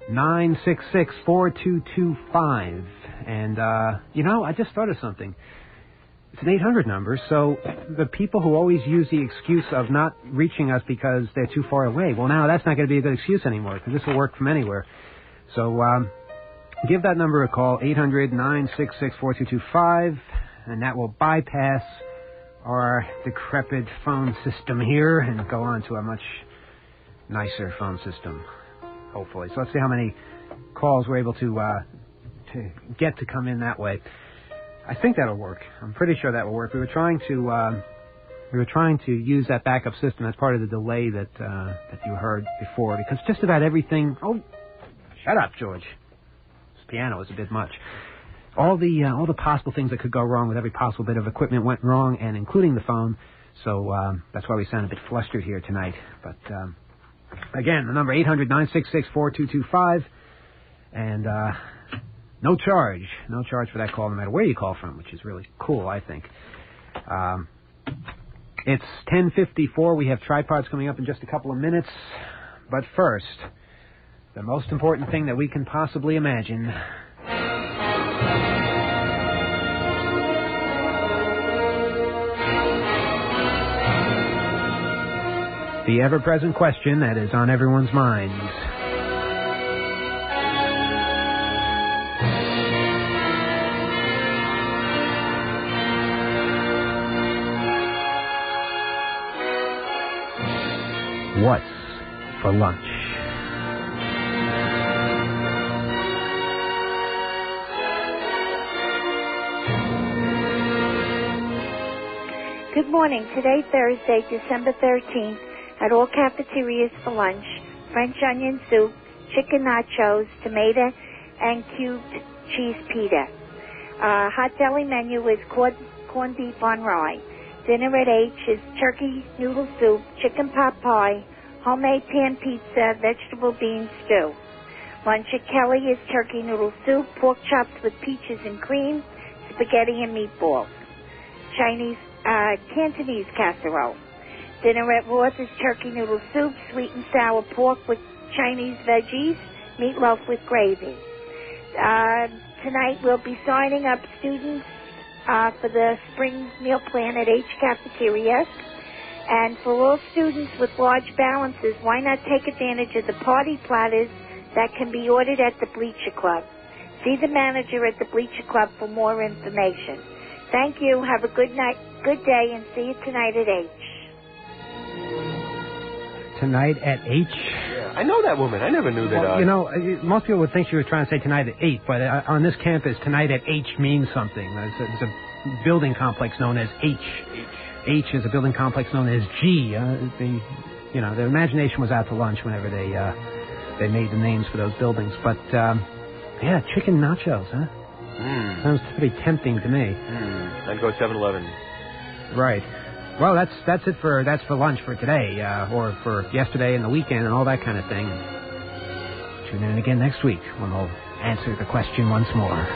nine six six, four two two five. And, uh, you know, I just thought of something. It's an eight hundred number, so the people who always use the excuse of not reaching us because they're too far away, well, now that's not going to be a good excuse anymore, because this will work from anywhere. So um, give that number a call, eight hundred, nine six six, four two two five, and that will bypass our decrepit phone system here and go on to a much nicer phone system, hopefully. So let's see how many calls we're able to, uh, to get to come in that way. I think that'll work. I'm pretty sure that will work. We were trying to um, we were trying to use that backup system as part of the delay that uh, that you heard before, because just about everything. Oh, shut up, George. This piano is a bit much. All the uh, all the possible things that could go wrong with every possible bit of equipment went wrong, and including the phone. So um, that's why we sound a bit flustered here tonight. But um, again, the number eight hundred, nine six six, four two two five, and. Uh, No charge. No charge for that call, no matter where you call from, which is really cool, I think. Um, it's ten fifty-four. We have tripods coming up in just a couple of minutes. But first, the most important thing that we can possibly imagine. The ever-present question that is on everyone's minds. What's for lunch? Good morning. Today, Thursday, December thirteenth, at all cafeterias for lunch, French onion soup, chicken nachos, tomato, and cubed cheese pita. Uh, hot deli menu is corn, corned beef on rye. Dinner at H is turkey noodle soup, chicken pot pie, homemade pan pizza, vegetable bean stew. Lunch at Kelly is turkey noodle soup, pork chops with peaches and cream, spaghetti and meatballs. Chinese, uh, Cantonese casserole. Dinner at Roth is turkey noodle soup, sweet and sour pork with Chinese veggies, meatloaf with gravy. Uh, tonight we'll be signing up students Uh, for the spring meal plan at H Cafeteria. And for all students with large balances, why not take advantage of the party platters that can be ordered at the Bleacher Club? See the manager at the Bleacher Club for more information. Thank you. Have a good night, good day, and see you tonight at H. Tonight at H? Yeah, I know that woman. I never knew that. Well, uh, you know, most people would think she was trying to say tonight at eight, but uh, on this campus, tonight at H means something. There's a, there's a building complex known as H. H. H is a building complex known as G. Uh, the, you know, their imagination was out to lunch whenever they uh, they made the names for those buildings. But um, yeah, chicken nachos, huh? Mm. Sounds pretty tempting to me. Mm. I'd go seven eleven. Right. Well, that's that's it for that's for lunch for today, uh, or for yesterday and the weekend and all that kind of thing. Tune in again next week when we'll answer the question once more.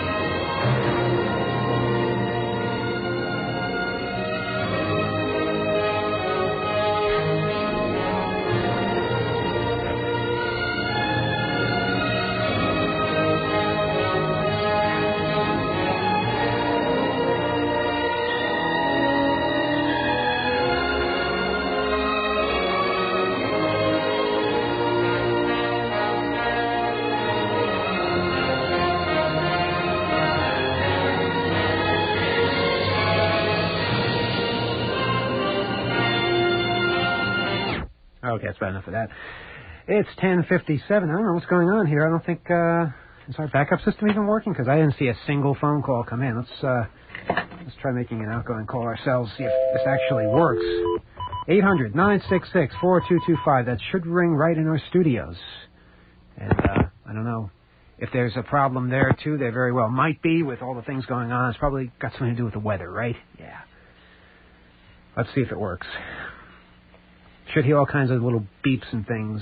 Okay, that's about enough of that. It's ten fifty-seven. I don't know what's going on here. I don't think, uh, is our backup system even working? Because I didn't see a single phone call come in. Let's, uh, let's try making an outgoing call ourselves, see if this actually works. eight hundred, nine six six, four two two five. That should ring right in our studios. And, uh, I don't know if there's a problem there, too. There very well might be with all the things going on. It's probably got something to do with the weather, right? Yeah. Let's see if it works. Should hear all kinds of little beeps and things.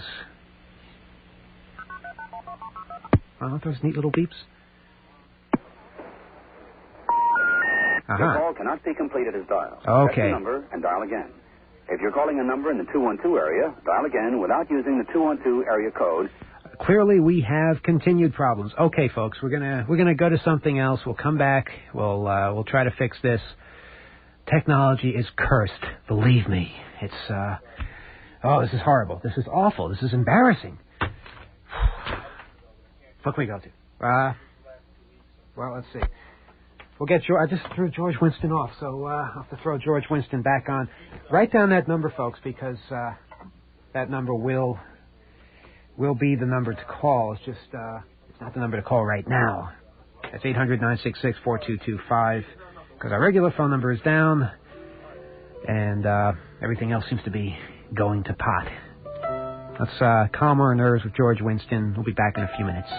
Oh, aren't those neat little beeps? Uh-huh. Your call cannot be completed as dialed. Okay. Press the number and dial again. If you're calling a number in the two one two area, dial again without using the two one two area code. clearly we have continued problems. Okay, folks, we're gonna we're gonna go to something else. We'll come back. We'll uh, we'll try to fix this. Technology is cursed. Believe me. It's uh, oh, this is horrible. This is awful. This is embarrassing. What can we go to? Uh, well, let's see. We'll get George. I just threw George Winston off, so uh, I'll have to throw George Winston back on. Write down that number, folks, because uh, that number will will be the number to call. It's just uh, it's not the number to call right now. That's eight hundred, nine six six, four two two five, because our regular phone number is down, and uh, everything else seems to be going to pot. Let's uh, calm our nerves with George Winston. We'll be back in a few minutes.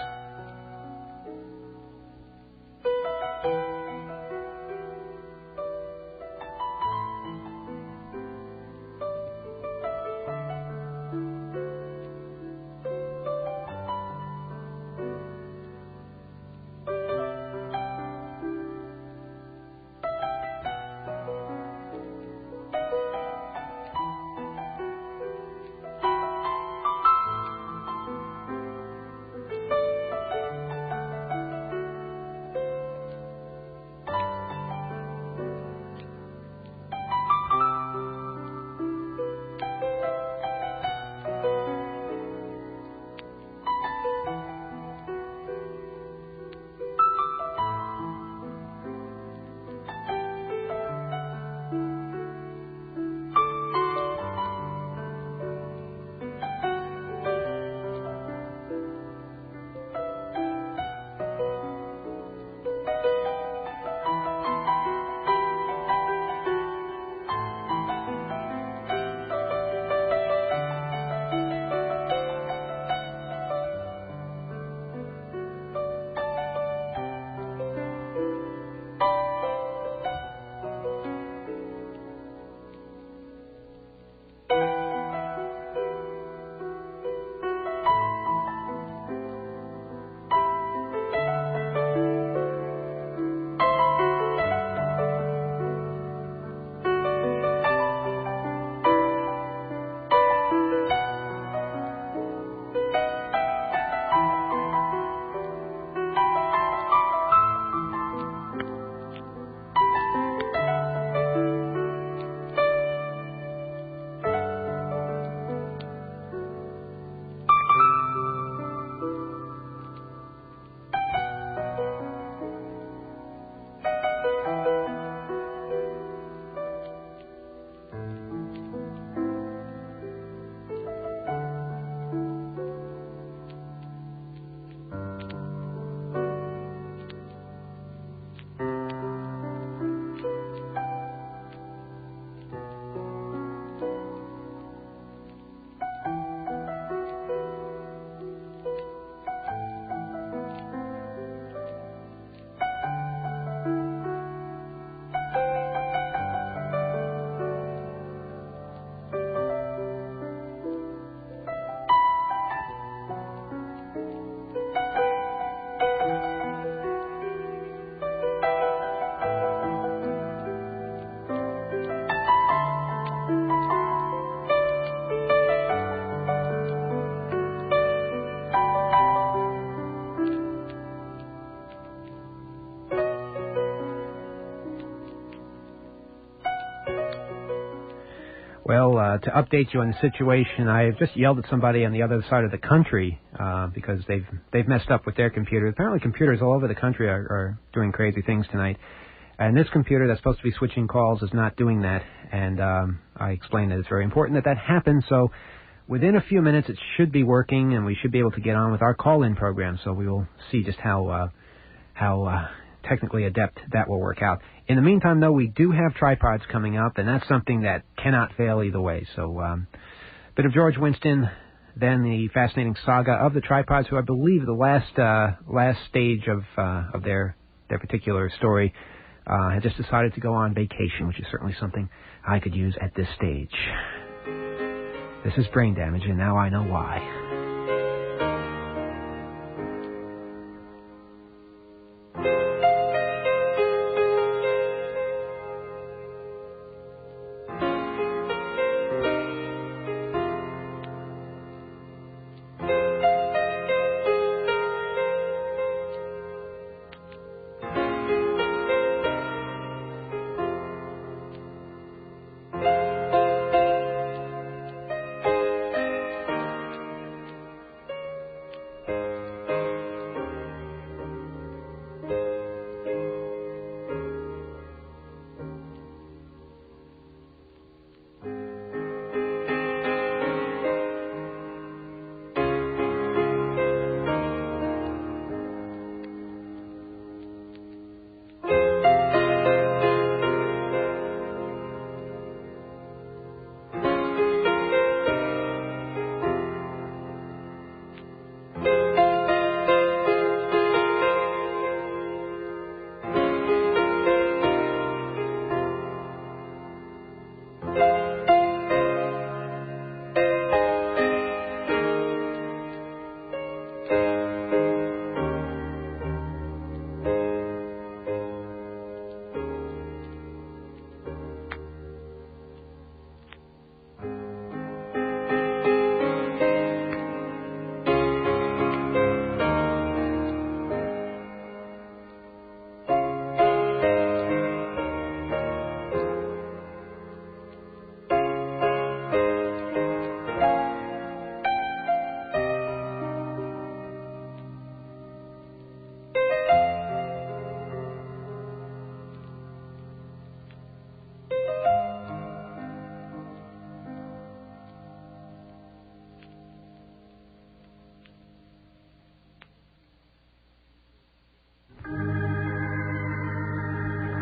Well, uh, to update you on the situation, I have just yelled at somebody on the other side of the country uh, because they've they've messed up with their computer. Apparently, computers all over the country are, are doing crazy things tonight. And this computer that's supposed to be switching calls is not doing that. And um, I explained that it's very important that that happens. So within a few minutes, it should be working, and we should be able to get on with our call-in program. So we will see just how uh, how uh, technically adept that will work out. In the meantime, though, we do have tripods coming up, and that's something that cannot fail either way. So um, a bit of George Winston, then the fascinating saga of the tripods, who I believe the last uh, last stage of uh, of their their particular story uh, had just decided to go on vacation, which is certainly something I could use at this stage. This is Brain Damage, and now I know why.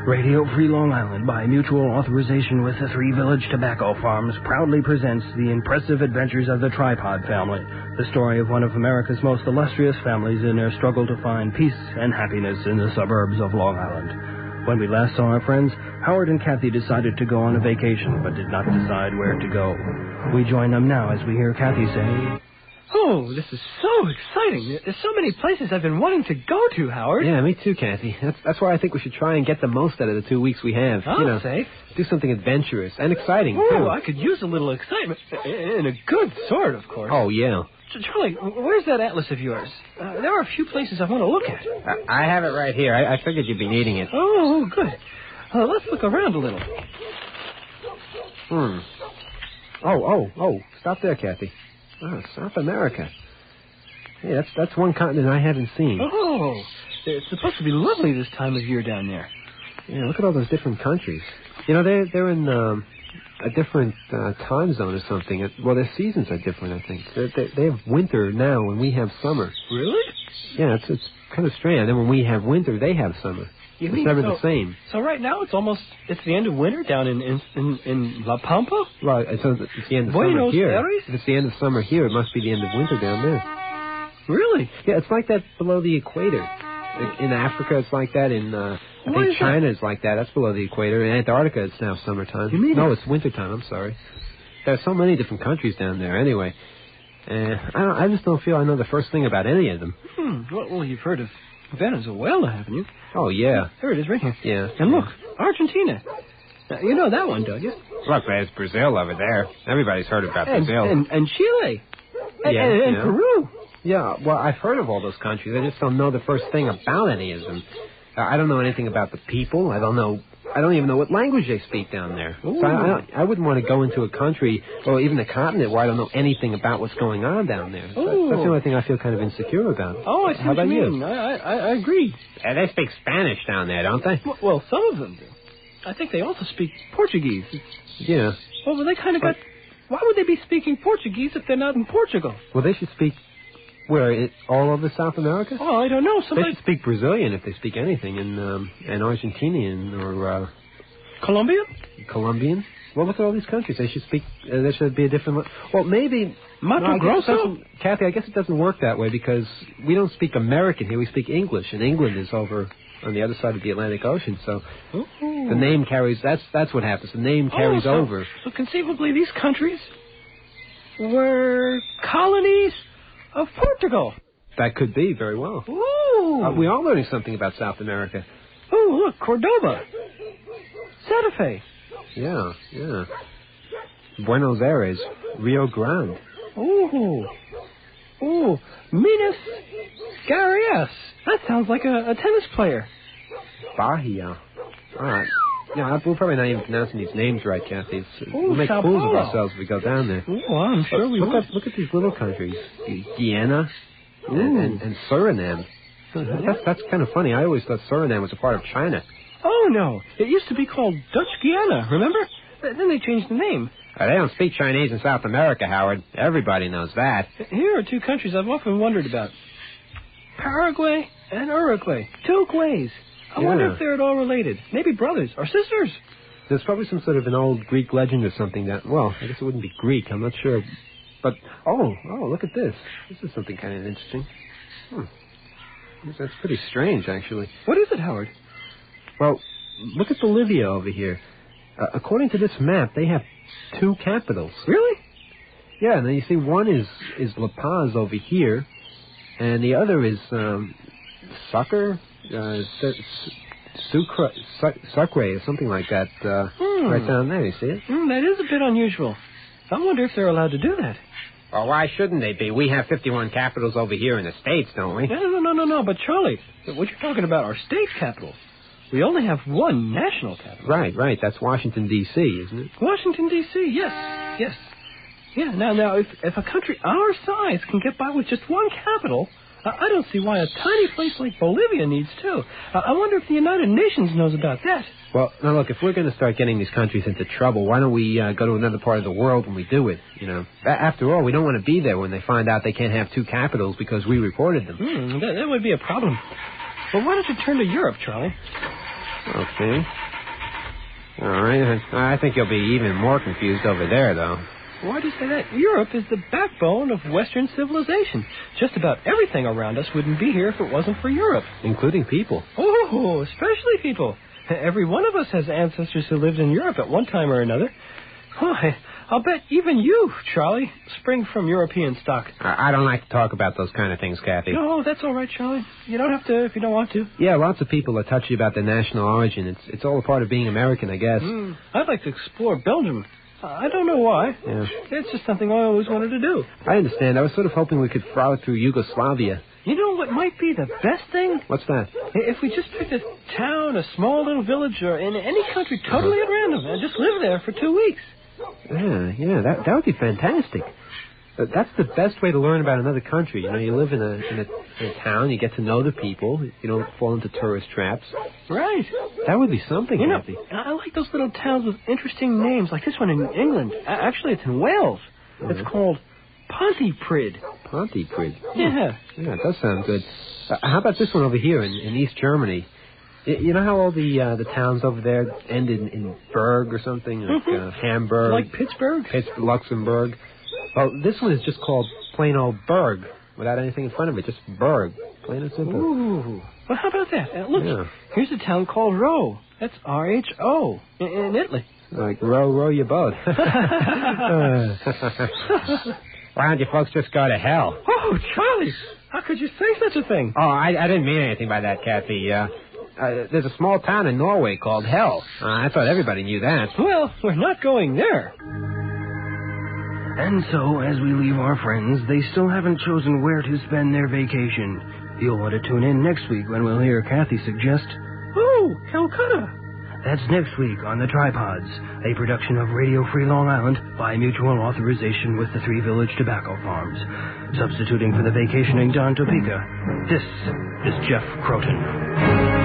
Radio Free Long Island, by mutual authorization with the Three Village Tobacco Farms, proudly presents the impressive adventures of the Tripod family, the story of one of America's most illustrious families in their struggle to find peace and happiness in the suburbs of Long Island. When we last saw our friends, Howard and Kathy decided to go on a vacation, but did not decide where to go. We join them now as we hear Kathy say, "Oh, this is so exciting. There's so many places I've been wanting to go to, Howard." Yeah, me too, Kathy. That's that's why I think we should try and get the most out of the two weeks we have. I'll you know, say. Do something adventurous and exciting, Oh, too. I could use a little excitement. In a good sort, of course. Oh, yeah. Charlie, where's that atlas of yours? Uh, there are a few places I want to look at. I, I have it right here. I, I figured you'd be needing it. Oh, good. Uh, let's look around a little. Hmm. Oh, oh, oh. Stop there, Kathy. Oh, South America. Hey, that's that's one continent I haven't seen. Oh, it's supposed to be lovely this time of year down there. Yeah, look at all those different countries. You know, they're, they're in um, a different uh, time zone or something. It, well, their seasons are different, I think. They, they, they have winter now and we have summer. Really? Yeah, it's it's kind of strange. And then when we have winter, they have summer. You it's mean never so, the same. So right now it's almost, it's the end of winter down in in, in, in La Pampa? Well, it's, it's the end of Buenos summer here. Aires? If it's the end of summer here, it must be the end of winter down there. Really? Yeah, it's like that below the equator. In Africa, it's like that. In uh, I Why think is China is like that. That's below the equator. In Antarctica, it's now summertime. You mean no, it? it's wintertime. I'm sorry. There's so many different countries down there. Anyway, uh, I don't, I just don't feel I know the first thing about any of them. Hmm. Well, well, you've heard of Venezuela, haven't you? Oh yeah. There it is, right here. Yeah. And look, Argentina. Now, you know that one, don't you? Look, there's Brazil over there. Everybody's heard about And, Brazil. and, and Chile. And, Yeah, and, and yeah. Peru. Yeah, well, I've heard of all those countries. I just don't know the first thing about any of them. Uh, I don't know anything about the people. I don't know. I don't even know what language they speak down there. Ooh. So I, I, don't- I wouldn't want to go into a country or even a continent where I don't know anything about what's going on down there. So Ooh. that's the only thing I feel kind of insecure about. Oh, I see How what about you you? mean. I, I, I agree. Uh, they speak Spanish down there, don't they? Well, well, some of them do. I think they also speak Portuguese. Yeah. Well, they kind of got... Why would they be speaking Portuguese if they're not in Portugal? Well, they should speak where it, all over South America. Oh, I don't know. They Somebody... should speak Brazilian if they speak anything, and um, and Argentinian or uh, Colombia? Colombian. Well, look at all these countries. They should speak. Uh, there should be a different. Lo- well, maybe. Mato no, I guess it Grosso? doesn't- Kathy, I guess it doesn't work that way because we don't speak American here. We speak English, and England is over on the other side of the Atlantic Ocean. So Ooh. the name carries. That's that's what happens. The name carries oh, so, over. So conceivably, these countries were colonies of Portugal. That could be very well. Ooh. Uh, we are learning something about South America. Oh, look, Cordoba. Santa Fe. Yeah, yeah. Buenos Aires, Rio Grande. Ooh. Ooh. Minas Geraes. That sounds like a, a tennis player. Bahia. All right. Yeah, we're probably not even pronouncing these names right, Kathy. It's, Ooh, we'll make Sao fools of Paulo. ourselves if we go down there. Ooh, I'm sure we look will. At, look at these little countries. Guyana and, and, and Suriname. That's, that's kind of funny. I always thought Suriname was a part of China. Oh, no. It used to be called Dutch Guiana, remember? Th- Then they changed the name. Uh, they don't speak Chinese in South America, Howard. Everybody knows that. Here are two countries I've often wondered about. Paraguay and Uruguay. Two Guays. I Yeah. wonder if they're at all related. Maybe brothers or sisters. There's probably some sort of an old Greek legend or something that, well, I guess it wouldn't be Greek. I'm not sure. But, oh, oh, look at this. This is something kind of interesting. Hmm. That's pretty strange, actually. What is it, Howard? Well, look at Bolivia over here. Uh, according to this map, they have two capitals. Really? Yeah, and then you see one is, is La Paz over here, and the other is um, Sucre, uh, Su- Sucre, Su- Sucre, or something like that, uh, Hmm. right down there. You see it? Mm, that is a bit unusual. I wonder if they're allowed to do that. Well, why shouldn't they be? We have fifty-one capitals over here in the States, don't we? No, no, no, no, no. But, Charlie, what you're talking about are state capitals. We only have one national capital. Right, right. That's Washington, D C, isn't it? Washington, D C, yes, yes. Yeah, now, now, if, if a country our size can get by with just one capital, uh, I don't see why a tiny place like Bolivia needs two. Uh, I wonder if the United Nations knows about that. Well, now look, if we're going to start getting these countries into trouble, why don't we uh, go to another part of the world when we do it? You know, A- after all, we don't want to be there when they find out they can't have two capitals because we reported them. Hmm, that, that would be a problem. Well, why don't you turn to Europe, Charlie? Okay. All right. I think you'll be even more confused over there, though. Why do you say that? Europe is the backbone of Western civilization. Just about everything around us wouldn't be here if it wasn't for Europe. Including people. Oh, especially people. Every one of us has ancestors who lived in Europe at one time or another. Why, I'll bet even you, Charlie, spring from European stock. I don't like to talk about those kind of things, Kathy. No, that's all right, Charlie. You don't have to if you don't want to. Yeah, lots of people are touchy about their national origin. It's it's all a part of being American, I guess. Mm, I'd like to explore Belgium. I don't know why. Yeah. It's just something I always wanted to do. I understand. I was sort of hoping we could frolic through Yugoslavia. You know what might be the best thing? What's that? If we just picked a town, a small little village, or in any country totally at random, and just live there for two weeks. Yeah, yeah, that that would be fantastic. Uh, that's the best way to learn about another country. You know, you live in a, in a in a town, you get to know the people, you don't fall into tourist traps. Right. That would be something, You know, Kathy. I like those little towns with interesting names, like this one in England. A- Actually, it's in Wales. Mm-hmm. It's called Pontypridd. Pontypridd. Yeah. Yeah, it does sound good. Uh, how about this one over here in, in East Germany? Y- You know how all the uh, the towns over there end in, in Berg or something? Like Mhm. uh, Hamburg. Like Pittsburgh? Pitts, Luxembourg. Well, this one is just called plain old Berg, without anything in front of it. Just Berg. Plain and simple. Ooh. Well, how about that? Uh, look, Yeah. here's a town called Rho. That's R H O in, in Italy. Like, row, row your boat. Why don't you folks just go to hell? Oh, Charlie, how could you say such a thing? Oh, I, I didn't mean anything by that, Kathy. Uh, uh, there's a small town in Norway called Hell. Uh, I thought everybody knew that. Well, we're not going there. And so, as we leave our friends, they still haven't chosen where to spend their vacation. You'll want to tune in next week when we'll hear Kathy suggest... Oh, Calcutta. That's next week on The Tripods, a production of Radio Free Long Island by mutual authorization with the Three Village Tobacco Farms. Substituting for the vacationing Don Topeka, this is Jeff Croton.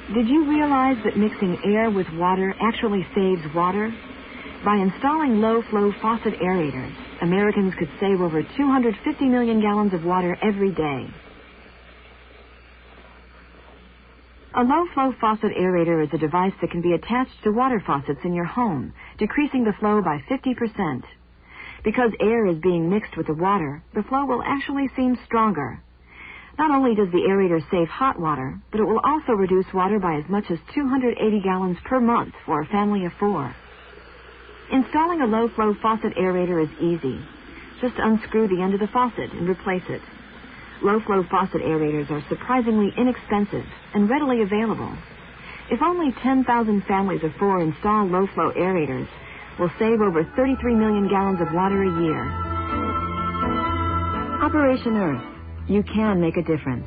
Did you realize that mixing air with water actually saves water? By installing low-flow faucet aerators, Americans could save over two hundred fifty million gallons of water every day. A low-flow faucet aerator is a device that can be attached to water faucets in your home, decreasing the flow by fifty percent. Because air is being mixed with the water, the flow will actually seem stronger. Not only does the aerator save hot water, but it will also reduce water by as much as two hundred eighty gallons per month for a family of four. Installing a low-flow faucet aerator is easy. Just unscrew the end of the faucet and replace it. Low-flow faucet aerators are surprisingly inexpensive and readily available. If only ten thousand families of four install low-flow aerators, we'll save over thirty-three million gallons of water a year. Operation Earth. You can make a difference.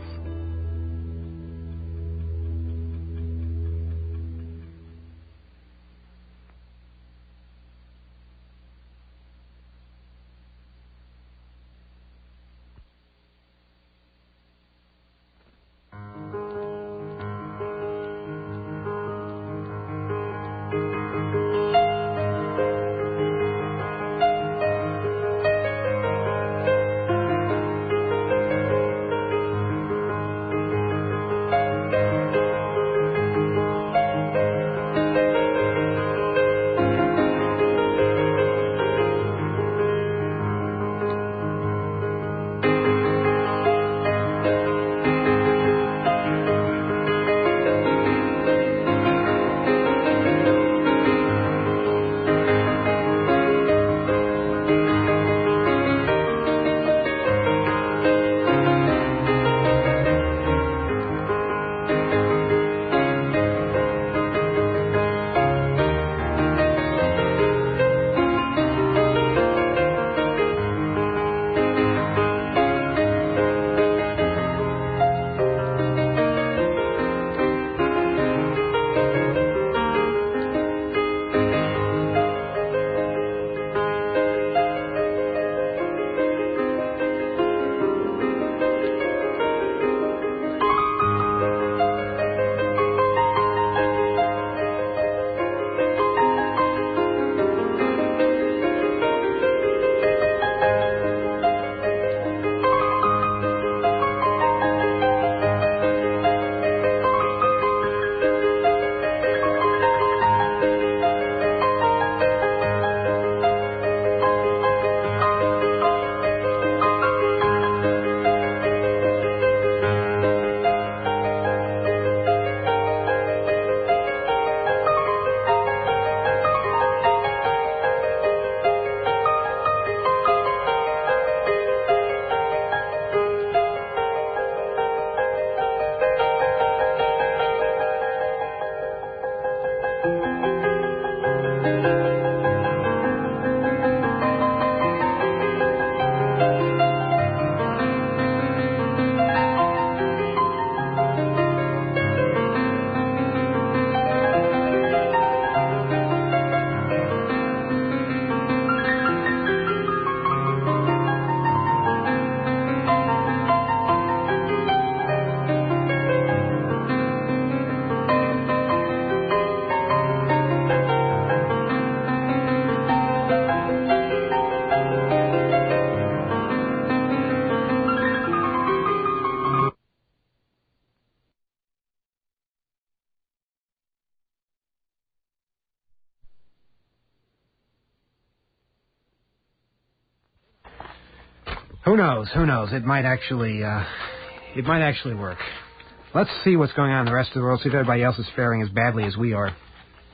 Who knows? Who knows? It might actually, uh, it might actually work. Let's see what's going on in the rest of the world, see if everybody else is faring as badly as we are.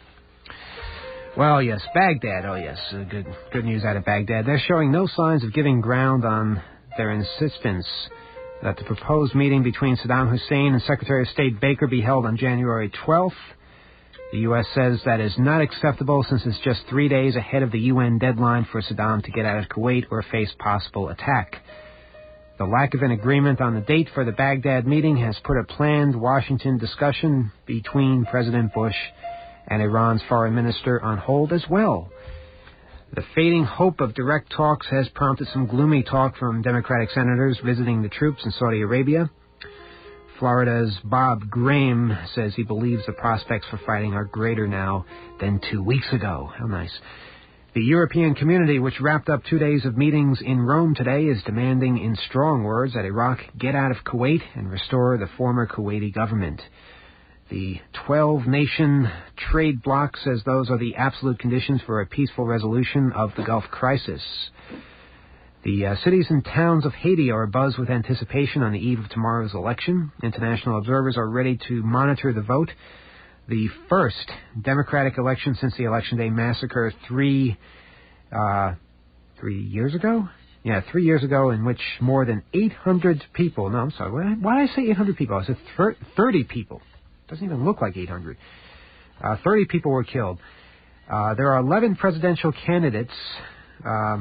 Well, yes, Baghdad. Oh, yes, uh, good, good news out of Baghdad. They're showing no signs of giving ground on their insistence that the proposed meeting between Saddam Hussein and Secretary of State Baker be held on January twelfth. The U S says that is not acceptable since it's just three days ahead of the U N deadline for Saddam to get out of Kuwait or face possible attack. The lack of an agreement on the date for the Baghdad meeting has put a planned Washington discussion between President Bush and Iran's foreign minister on hold as well. The fading hope of direct talks has prompted some gloomy talk from Democratic senators visiting the troops in Saudi Arabia. Florida's Bob Graham says he believes the prospects for fighting are greater now than two weeks ago. How nice. The European community, which wrapped up two days of meetings in Rome today, is demanding in strong words that Iraq get out of Kuwait and restore the former Kuwaiti government. The twelve-nation trade bloc says those are the absolute conditions for a peaceful resolution of the Gulf crisis. The uh, cities and towns of Haiti are abuzz with anticipation on the eve of tomorrow's election. International observers are ready to monitor the vote. The first Democratic election since the Election Day massacre three, uh, three years ago? Yeah, three years ago, in which more than eight hundred people, no, I'm sorry, why, why did I say eight hundred people? I said thirty people. Doesn't even look like eight hundred. Uh, thirty people were killed. Uh, there are eleven presidential candidates. Uh,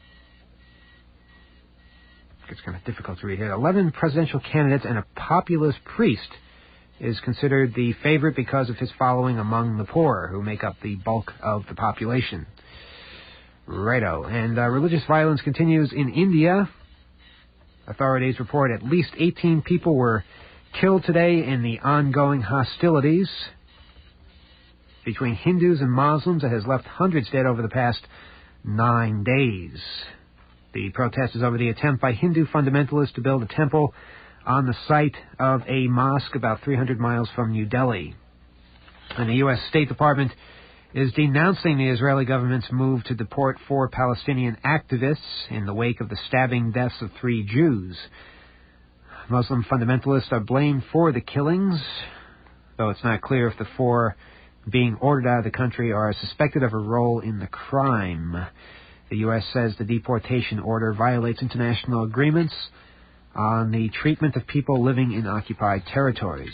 it's kind of difficult to read here. eleven presidential candidates and a populist priest is considered the favorite because of his following among the poor, who make up the bulk of the population. Righto. And uh, religious violence continues in India. Authorities report at least eighteen people were killed today in the ongoing hostilities between Hindus and Muslims that has left hundreds dead over the past nine days. The protest is over the attempt by Hindu fundamentalists to build a temple on the site of a mosque about three hundred miles from New Delhi. And the U S State Department is denouncing the Israeli government's move to deport four Palestinian activists in the wake of the stabbing deaths of three Jews. Muslim fundamentalists are blamed for the killings, though it's not clear if the four being ordered out of the country are suspected of a role in the crime. The U S says the deportation order violates international agreements on the treatment of people living in occupied territories.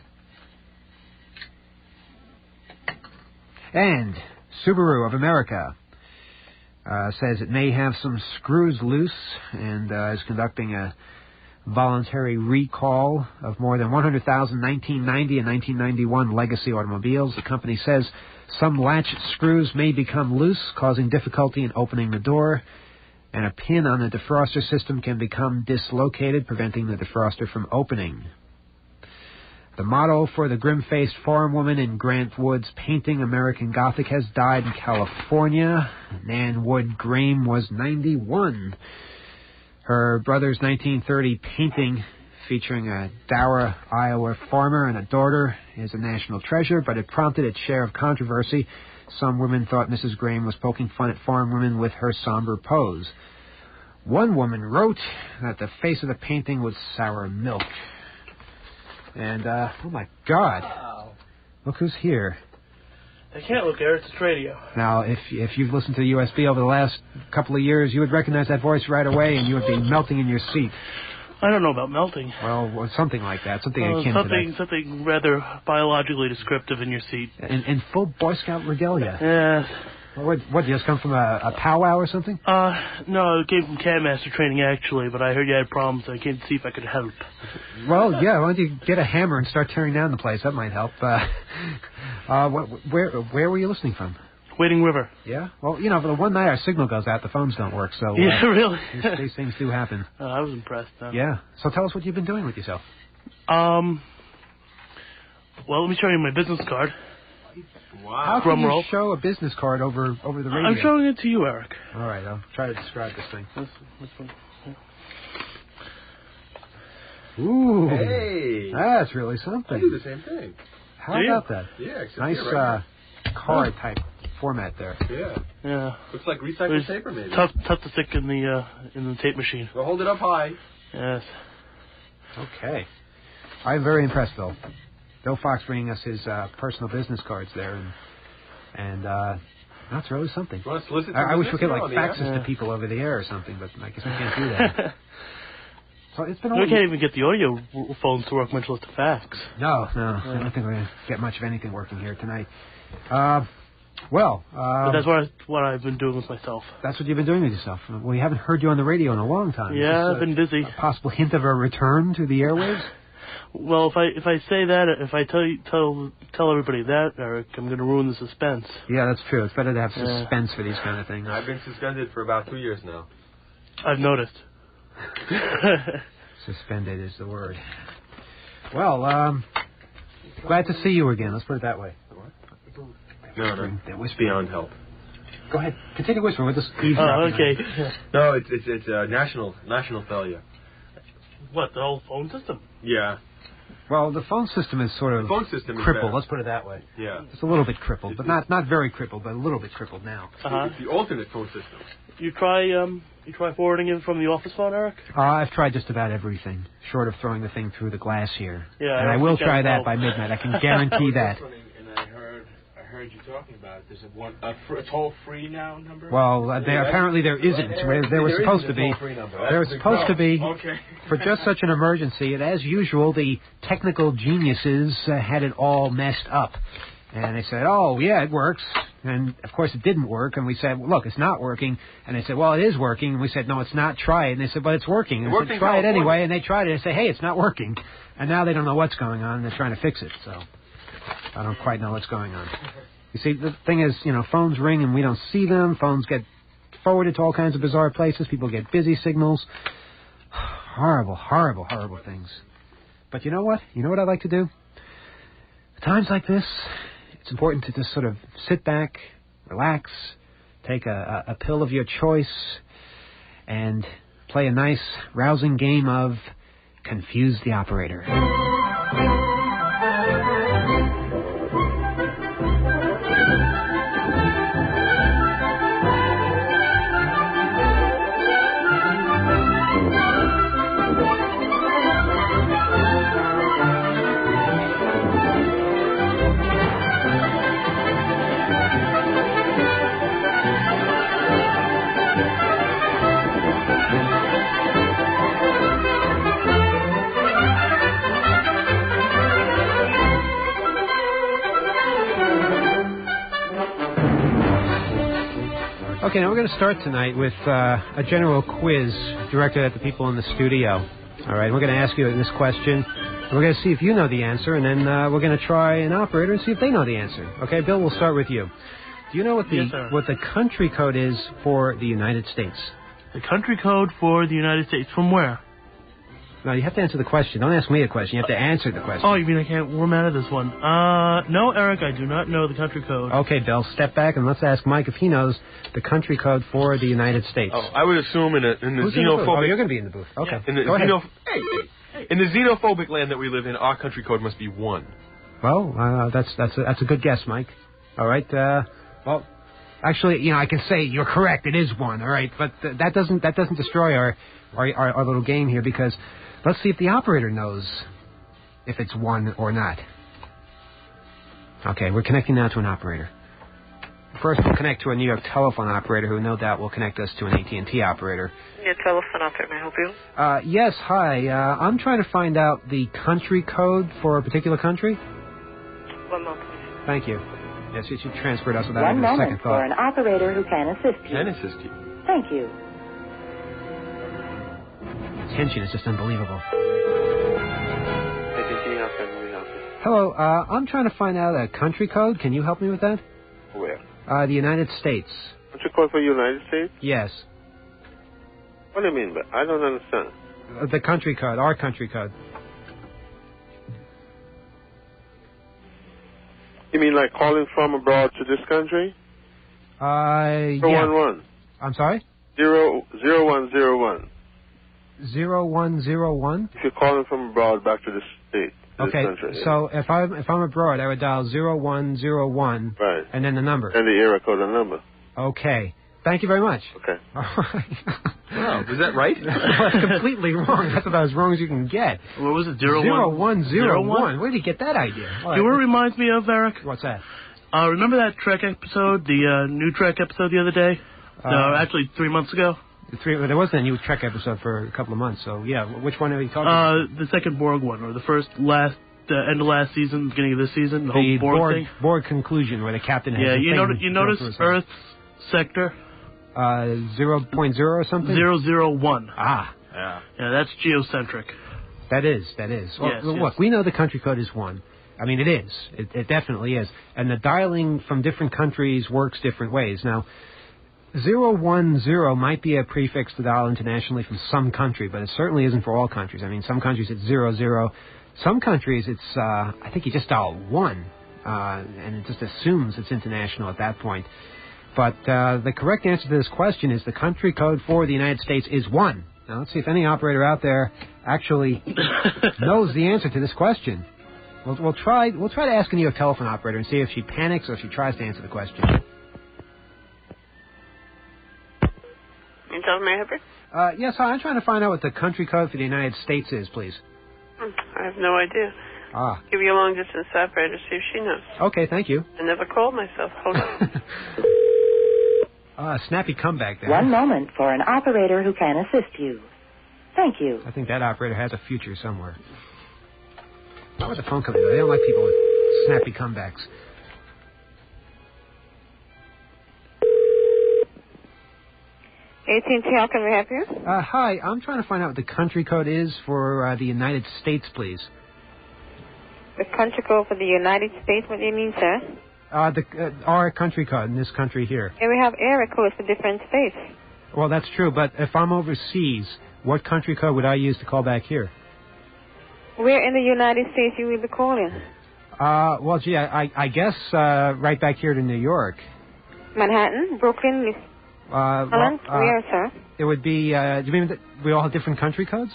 And Subaru of America uh, says it may have some screws loose and uh, is conducting a voluntary recall of more than one hundred thousand nineteen ninety and nineteen ninety-one legacy automobiles. The company says some latch screws may become loose, causing difficulty in opening the door, and a pin on the defroster system can become dislocated, preventing the defroster from opening. The model for the grim-faced farm woman in Grant Wood's painting American Gothic has died in California. Nan Wood Graham was ninety-one. Her brother's nineteen thirty painting featuring a dour Iowa farmer and a daughter is a national treasure, but it prompted its share of controversy. Some women thought Missus Graham was poking fun at farm women with her somber pose. One woman wrote that the face of the painting was sour milk. And, uh, oh my God. Wow. Look who's here. I can't look, Eric. It's radio. Now, if if you've listened to the U S B over the last couple of years, you would recognize that voice right away, and you would be melting in your seat. I don't know about melting. Well, something like that. Something uh, akin something, to that. Something rather biologically descriptive in your seat. In, in full Boy Scout regalia. Yes. What, what, you just come from a, a powwow or something? Uh, no, it came from Catmaster training, actually, but I heard you had problems, so I came to see if I could help. Well, yeah, why don't you get a hammer and start tearing down the place? That might help. Uh, uh, what, where where were you listening from? Wading River. Yeah? Well, you know, for the one night our signal goes out, the phones don't work, so... Uh, yeah, really? these, these things do happen. Uh, I was impressed, though. Yeah. So tell us what you've been doing with yourself. Um, well, let me show you my business card. Wow. How can you show a business card over over the radio? I'm showing it to you, Eric. All right, I'll try to describe this thing. This, this one. Yeah. Ooh. Hey. That's really something. I do the same thing. How do about that? Yeah, except nice here, right uh, card type format there. Yeah. Yeah. Looks like recycled it's paper, maybe. Tough, tough to stick in the uh, in the tape machine. Well, hold it up high. Yes. Okay. I'm very impressed, Bill. Bill Fox bringing us his uh, personal business cards there, and and uh, that's really something. You want to solicit I, I wish we could like on fax this yeah. to people over the air or something, but I guess we can't do that. So it's been. We can't even get the audio phones to work, much less the fax. No, no, yeah. I don't think we're gonna get much of anything working here tonight. Uh, well, um, but that's what I, what I've been doing with myself. That's what you've been doing with yourself. We haven't heard you on the radio in a long time. Yeah, Is, I've been busy. A possible hint of a return to the airwaves. Well, if I if I say that, if I tell you, tell tell everybody that, Eric, I'm going to ruin the suspense. Yeah, that's true. It's better to have yeah. suspense for these kind of things. I've been suspended for about two years now. I've noticed. Suspended is the word. Well, um, glad to see you again. Let's put it that way. No, no, it's beyond help. Go ahead. Continue whispering. We'll just ease Oh, okay. No, it's it's it's a national national failure. What, the whole phone system? Yeah. Well, the phone system is sort of The phone system is crippled. bad. Let's put it that way. Yeah. It's a little bit crippled, but not not very crippled, but a little bit crippled now. Uh-huh. It's the alternate phone system. You try um you try forwarding it from the office phone, Eric? Uh, I've tried just about everything, short of throwing the thing through the glass here. Yeah, and I I don't will think try that'll that by help. midnight. I can guarantee that. And I heard, I heard you talking about it. There's a one a, fr- a toll-free now number. Well, uh, there, apparently there isn't. There, there was There supposed isn't to a be. toll-free number. There was That's supposed to be okay. for just such an emergency. And as usual, the technical geniuses uh, had it all messed up. And they said, "Oh, yeah, it works." And of course, it didn't work. And we said, well, "Look, it's not working." And they said, "Well, it is working." And we said, "No, it's not. Try it." And they said, "But it's working." And It we worked said, in "Try it California." anyway." And they tried it and said, "Hey, it's not working." And now they don't know what's going on. And they're trying to fix it. So I don't quite know what's going on. You see, the thing is, you know, phones ring and we don't see them. Phones get forwarded to all kinds of bizarre places. People get busy signals. Horrible, horrible, horrible things. But you know what? You know what I like to do? At times like this, it's important to just sort of sit back, relax, take a, a, a pill of your choice, and play a nice, rousing game of Confuse the Operator. Okay, now we're going to start tonight with uh, a general quiz directed at the people in the studio. All right, we're going to ask you this question. And we're going to see if you know the answer, and then uh, we're going to try an operator and see if they know the answer. Okay, Bill, we'll start with you. Do you know what the Yes, sir. what the country code is for the United States? The country code for the United States. From where? No, you have to answer the question. Don't ask me a question. You have to answer the question. Oh, you mean I can't warm out of this one? Uh, no, Eric, I do not know the country code. Okay, Bill, step back and let's ask Mike if he knows the country code for the United States. Oh, I would assume in, a, in the Who's in the booth? xenophobic. Oh, you're going to be in the booth. Okay, In the, go ahead. xenoph- hey, hey. In the xenophobic land that we live in, our country code must be one. Well, uh, that's that's a, that's a good guess, Mike. All right. Uh, well, actually, you know, I can say you're correct. It is one. All right, but th- that doesn't that doesn't destroy our, our our our little game here, because let's see if the operator knows if it's one or not. Okay, we're connecting now to an operator. First, we'll connect to a New York telephone operator who no doubt will connect us to an A T and T operator. Your telephone operator, may I help you? Uh, yes, hi. Uh, I'm trying to find out the country code for a particular country. One moment, please. Thank you. Yes, you should transfer it us without One even a moment second for thought. an operator who can assist you. Can assist you. Thank you. Tension is just unbelievable. A T and T, how can we help you? Hello, uh, I'm trying to find out a country code. Can you help me with that? Where? Uh, the United States. Country code for United States? Yes. What do you mean? But I don't understand. Uh, the country code, our country code. You mean like calling from abroad to this country? Uh, Zero yeah. one one. I'm sorry? Zero zero one zero one. Zero one zero one? If you're calling from abroad back to this state, to Okay, this country. so if I'm if I'm abroad, I would dial zero one zero one Right. and then the number. And the area code and number. Okay. Thank you very much. Okay. All right. Wow, is that right? That's completely wrong. That's about as wrong as you can get. What was it? Zero, Zero one? one zero Zero one. one? Where did you get that idea? All You know what it right. reminds me of, Eric? What's that? Uh, remember that Trek episode, the uh, new Trek episode the other day? Uh, no, actually three months ago. The three, there wasn't a new Trek episode for a couple of months, so yeah. Which one are you talking Uh, about? the second Borg one, or the first, last, uh, end of last season, beginning of this season, the, whole The Borg, Borg, thing. Borg conclusion where the captain has Yeah, the you, thing noti- you drilled notice through his Earth's sector? Uh, zero point zero or something? Zero zero one. Ah. Yeah. Yeah, that's geocentric. That is, that is. Well, Yes, look, yes. we know the country code is one. I mean, it is. It, it definitely is. And the dialing from different countries works different ways. Now, zero one zero might be a prefix to dial internationally from some country, but it certainly isn't for all countries. I mean, some countries it's zero zero, Some countries, it's, uh, I think you just dial one, uh, and it just assumes it's international at that point. But uh, the correct answer to this question is the country code for the United States is one. Now, let's see if any operator out there actually knows the answer to this question. We'll, we'll try We'll try to ask a New York telephone operator and see if she panics or if she tries to answer the question. And tell me, Herbert? Uh, yes, hi. I'm trying to find out what the country code for the United States is, please. Hmm, I have no idea. Ah. Give you a long-distance operator, see if she knows. Okay, thank you. I never called myself. Hold on. Ah, snappy comeback there. One moment for an operator who can assist you. Thank you. I think that operator has a future somewhere. Not with the phone company, though. They don't like people with snappy comebacks. A T and T, how can we help you? Uh, hi, I'm trying to find out what the country code is for uh, the United States, please. The country code for the United States? What do you mean, sir? Uh, the uh, our country code in this country here. Yeah, we have area codes for different states. Well, that's true, but if I'm overseas, what country code would I use to call back here? Where in the United States you will be calling? Uh, well, gee, I, I, I guess uh, right back here to New York. Manhattan, Brooklyn, Uh, well, Holland, uh, where, sir? It would be. Uh, do you mean that we all have different country codes?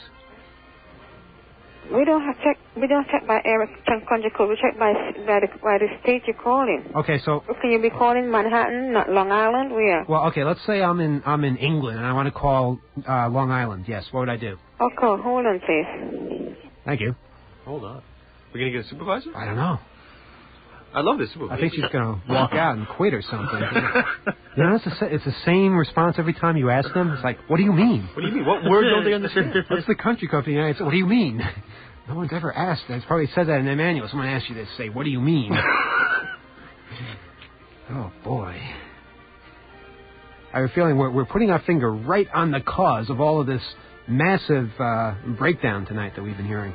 We don't have check. We don't check by area country code. We check by by the, by the state you're calling. Okay, so. Can you be calling Manhattan, not Long Island? Where? Well, okay. Let's say I'm in I'm in England and I want to call uh, Long Island. Yes. What would I do? Okay, hold on, please. Thank you. Hold on. We're gonna get a supervisor? I don't know. I love this supervisor. I think she's going to walk out and quit or something. You know, it's the, it's the same response every time you ask them. It's like, what do you mean? What do you mean? What word don't they understand? What's the country code for the United States? What do you mean? No one's ever asked that. It's probably said that in their manual. Someone asks you this, say, what do you mean? Oh, boy. I have a feeling we're, we're putting our finger right on the cause of all of this massive uh, breakdown tonight that we've been hearing.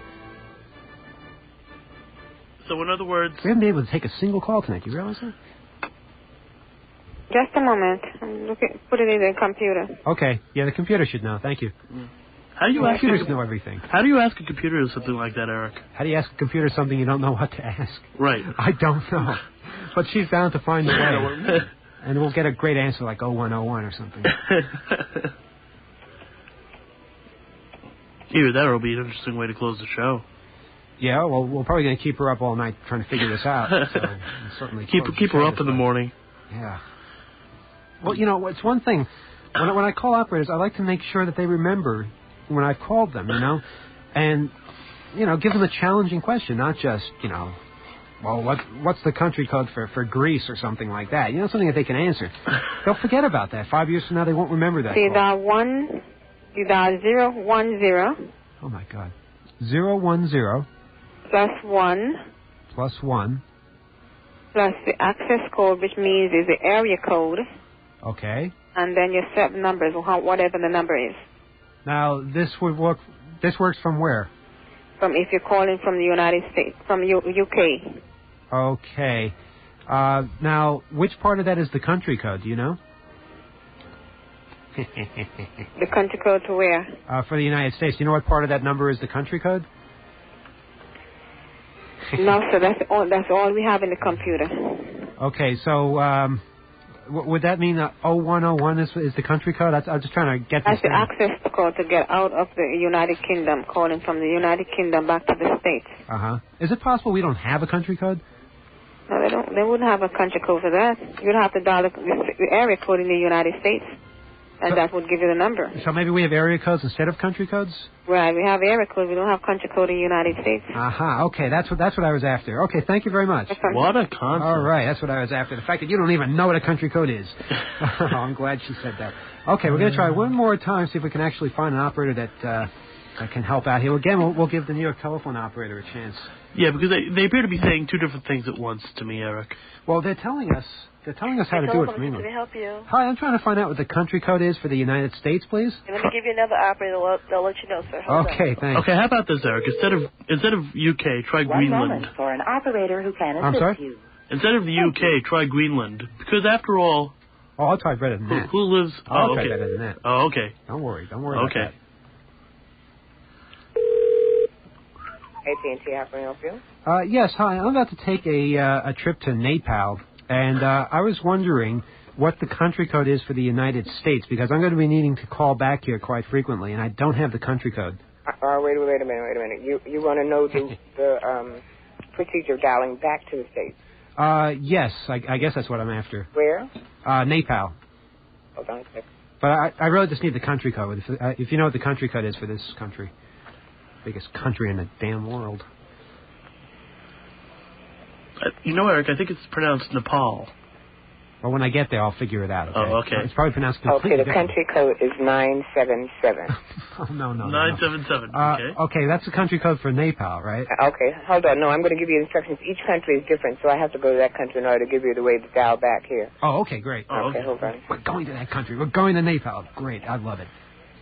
So in other words... We haven't been able to take a single call tonight. Do you realize that? Just a moment. I'm looking, put it in the computer. Okay. Yeah, the computer should know. Thank you. How do you well, ask computers a, know everything. How do you ask a computer something like that, Eric? How do you ask a computer something you don't know what to ask? Right. I don't know. But she's bound to find a way. And we'll get a great answer like oh one oh one or something. Either that or it'll be an interesting way to close the show. Yeah, well, we're probably going to keep her up all night trying to figure this out. So we'll certainly keep keep her up in the morning. Yeah. Well, you know, it's one thing. When I, when I call operators, I like to make sure that they remember when I've called them, you know, and, you know, give them a challenging question, not just, you know, well, what what's the country code for, for Greece or something like that? You know, something that they can answer. They'll forget about that. Five years from now, they won't remember that. So you dial one, you dial zero one zero. Oh, my God. Zero one zero. Plus one. Plus one. Plus the access code, which means is the area code. Okay. And then your set numbers, whatever the number is. Now, this would work. This works from where? From if you're calling from the United States, from U- UK. Okay. Uh, now, which part of that is the country code? Do you know? The country code to where? Uh, for the United States. Do you know what part of that number is the country code? No, sir. That's all. That's all we have in the computer. Okay, so um, w- would that mean that oh one oh one is is the country code? That's, I'm just trying to get this. That's the access code to get out of the United Kingdom, calling from the United Kingdom back to the States. Uh huh. Is it possible we don't have a country code? No, they don't. They wouldn't have a country code for that. You'd have to dial the, the area code in the United States, and so, that would give you the number. So maybe we have area codes instead of country codes? Right. We have area code. We don't have country code in the United States. Aha. Uh-huh. Okay. That's what that's what I was after. Okay. Thank you very much. What a concept. All right. That's what I was after. The fact that you don't even know what a country code is. Oh, I'm glad she said that. Okay. We're going to try one more time, see if we can actually find an operator that uh, that can help out here. Again, we'll, we'll give the New York telephone operator a chance. Yeah, because they they appear to be saying two different things at once to me, Eric. Well, they're telling us they're telling us how to do it from England. Can I help you? Hi, I'm trying to find out what the country code is for the United States, please. Let me give you another operator. They'll, they'll let you know, sir. Hold okay, on. thanks. Okay, how about this, Eric? Instead of instead of U K, try One Greenland. moment for an operator who can assist I'm sorry? you. Instead of the U K, try Greenland. Because after all... Oh, I'll try better than who, that. Who lives... I'll oh, try okay. better than that. Oh, okay. Don't worry. Don't worry okay. about that. A T and T, how can I help you? Uh, yes, hi. I'm about to take a uh, a trip to Nepal, and uh, I was wondering what the country code is for the United States, because I'm going to be needing to call back here quite frequently, and I don't have the country code. Uh, wait, wait a minute, wait a minute. You you want to know the, the um, procedure of dialing back to the States? Uh, yes, I, I guess that's what I'm after. Where? Uh, Nepal. Hold on a second. But I, I really just need the country code. If, uh, if you know what the country code is for this country. Biggest country in the damn world. Uh, you know, Eric, I think it's pronounced Nepal. Well, when I get there, I'll figure it out, okay? Oh, okay. It's probably pronounced completely Okay, the different. country code is nine seven seven. Oh, no, no, no. nine seven seven, Uh, okay. okay, that's the country code for Nepal, right? Okay, hold on. No, I'm going to give you instructions. Each country is different, so I have to go to that country in order to give you the way to dial back here. Oh, okay, great. Oh, okay, hold on. We're going to that country. We're going to Nepal. Great, I love it.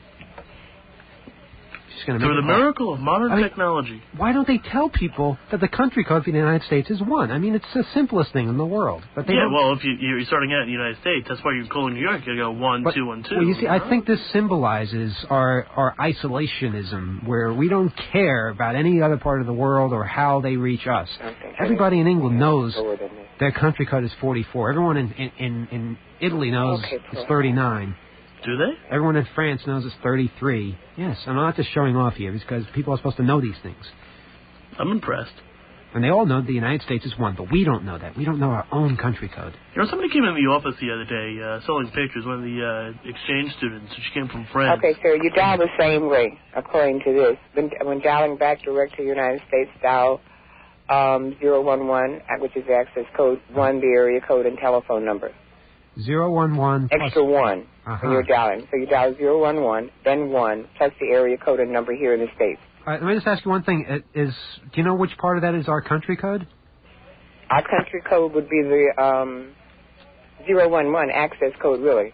She's gonna make Through it the hard. miracle of modern I mean, technology. Why don't they tell people that the country code for the United States is one? I mean, it's the simplest thing in the world. But they Yeah, don't... well, if you, you're starting out in the United States, that's why you're calling New York. You go one, But, two, one, two. well, you see, I think this symbolizes our, our isolationism, where we don't care about any other part of the world or how they reach us. Everybody in England knows their country code is forty-four. Everyone in, in, in, in Italy knows Okay, it's thirty-nine. Do they? Everyone in France knows it's thirty-three. Yes, I'm not just showing off here because people are supposed to know these things. I'm impressed. And they all know the United States is one, but we don't know that. We don't know our own country code. You know, somebody came in the office the other day uh, selling pictures, one of the uh, exchange students. She came from France. Okay, sir, you dial the same way, according to this. When, when dialing back direct to the United States, dial um, zero one one, which is the access code, one, the area code, and telephone number. Zero one one plus... Extra one Uh-huh. when you're dialing. So you dial zero one one, then one, plus the area code and number here in the States. All right, let me just ask you one thing. It Is Do you know which part of that is our country code? Our country code would be the um, zero one one access code, really.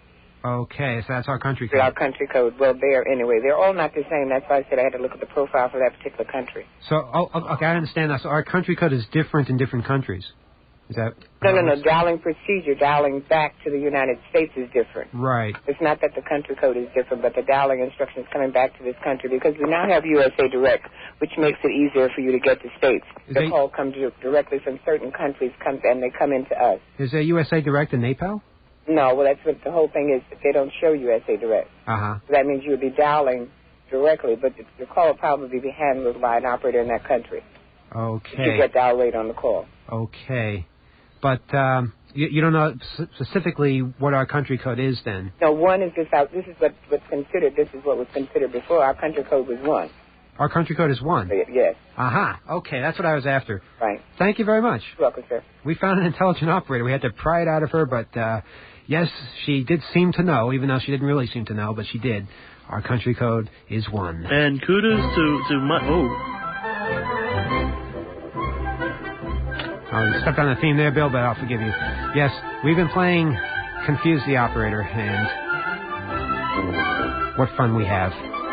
Okay, so that's our country So code. our country code, well, there anyway. They're all not the same. That's why I said I had to look at the profile for that particular country. So, oh, oh, okay, I understand that. So our country code is different in different countries. Is that... No, no, no. Dialing procedure, dialing back to the United States is different. Right. It's not that the country code is different, but the dialing instructions coming back to this country, because we now have U S A Direct, which makes it easier for you to get to States. Is The they- call comes directly from certain countries, comes and they come into us. Is there U S A Direct in Nepal? No, well, that's what the whole thing is. They don't show U S A Direct. Uh-huh. So that means you would be dialing directly, but the, the call will probably be handled by an operator in that country. Okay. You get dial rate on the call. Okay. But um, you, you don't know s- specifically what our country code is then? No, one is this out. This is what, what's considered. This is what was considered before. Our country code was one. Our country code is one? Yes. Aha. Okay, that's what I was after. Right. Thank you very much. You're welcome, sir. We found an intelligent operator. We had to pry it out of her, but uh, yes, she did seem to know, even though she didn't really seem to know, but she did. Our country code is one. And kudos to, to my... Oh. I stepped on the theme there, Bill, but I'll forgive you. Yes, we've been playing Confuse the Operator, and what fun we have.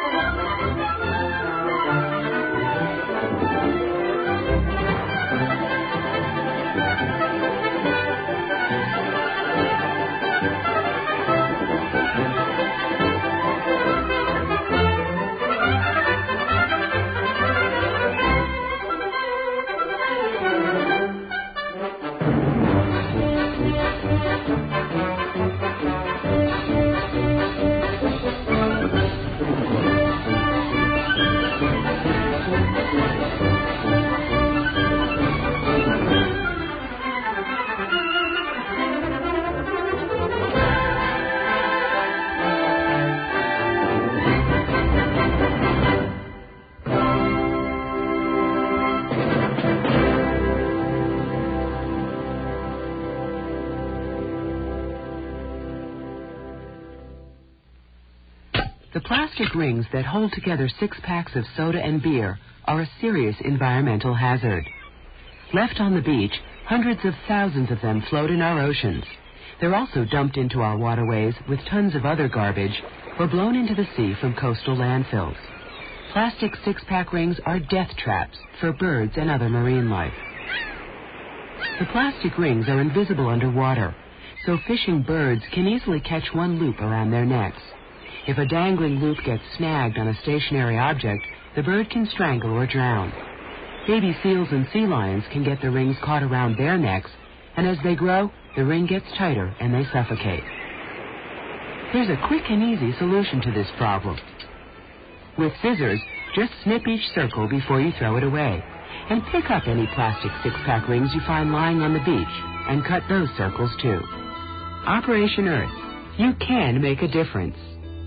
The plastic rings that hold together six packs of soda and beer are a serious environmental hazard. Left on the beach, hundreds of thousands of them float in our oceans. They're also dumped into our waterways with tons of other garbage or blown into the sea from coastal landfills. Plastic six-pack rings are death traps for birds and other marine life. The plastic rings are invisible underwater, so fishing birds can easily catch one loop around their necks. If a dangling loop gets snagged on a stationary object, the bird can strangle or drown. Baby seals and sea lions can get the rings caught around their necks, and as they grow, the ring gets tighter and they suffocate. There's a quick and easy solution to this problem. With scissors, just snip each circle before you throw it away, and pick up any plastic six-pack rings you find lying on the beach, and cut those circles too. Operation Earth. You can make a difference.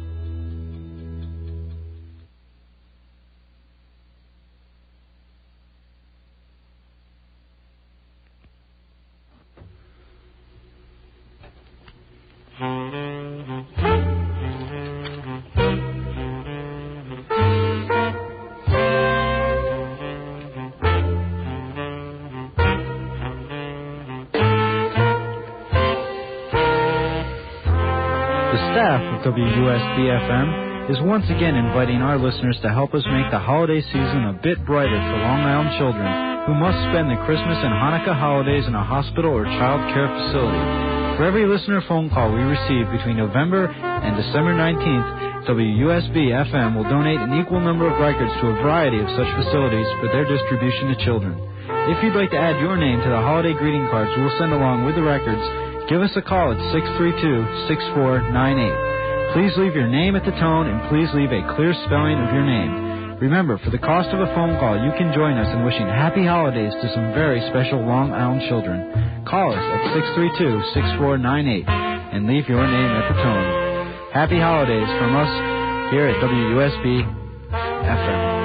W U S B F M is once again inviting our listeners to help us make the holiday season a bit brighter for Long Island children who must spend the Christmas and Hanukkah holidays in a hospital or child care facility. For every listener phone call we receive between November and December nineteenth, W U S B F M will donate an equal number of records to a variety of such facilities for their distribution to children. If you'd like to add your name to the holiday greeting cards we'll send along with the records, give us a call at six three two, six four nine eight. Please leave your name at the tone, and please leave a clear spelling of your name. Remember, for the cost of a phone call, you can join us in wishing happy holidays to some very special Long Island children. Call us at six three two, six four nine eight and leave your name at the tone. Happy holidays from us here at W U S B F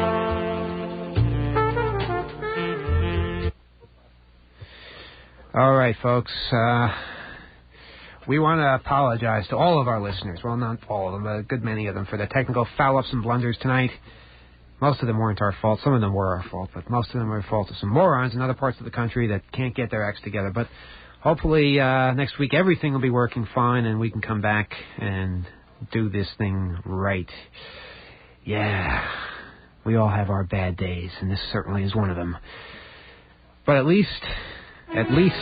M. All right, folks. Uh... We want to apologize to all of our listeners, well, not all of them, but a good many of them, for the technical foul-ups and blunders tonight. Most of them weren't our fault. Some of them were our fault, but most of them were the fault of some morons in other parts of the country that can't get their acts together. But hopefully uh, next week everything will be working fine and we can come back and do this thing right. Yeah, we all have our bad days, and this certainly is one of them. But at least, at least...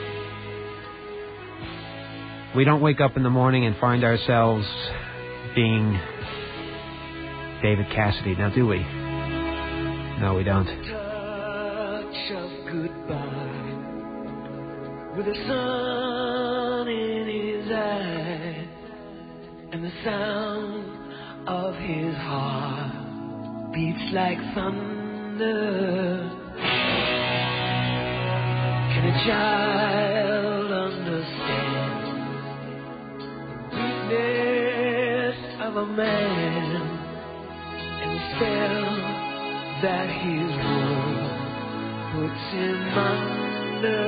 we don't wake up in the morning and find ourselves being David Cassidy, now do we? No, we don't. Touch of goodbye, with the sun in his eye, and the sound of his heart beats like thunder. Can a child understand of a man and the spell that his word puts him under?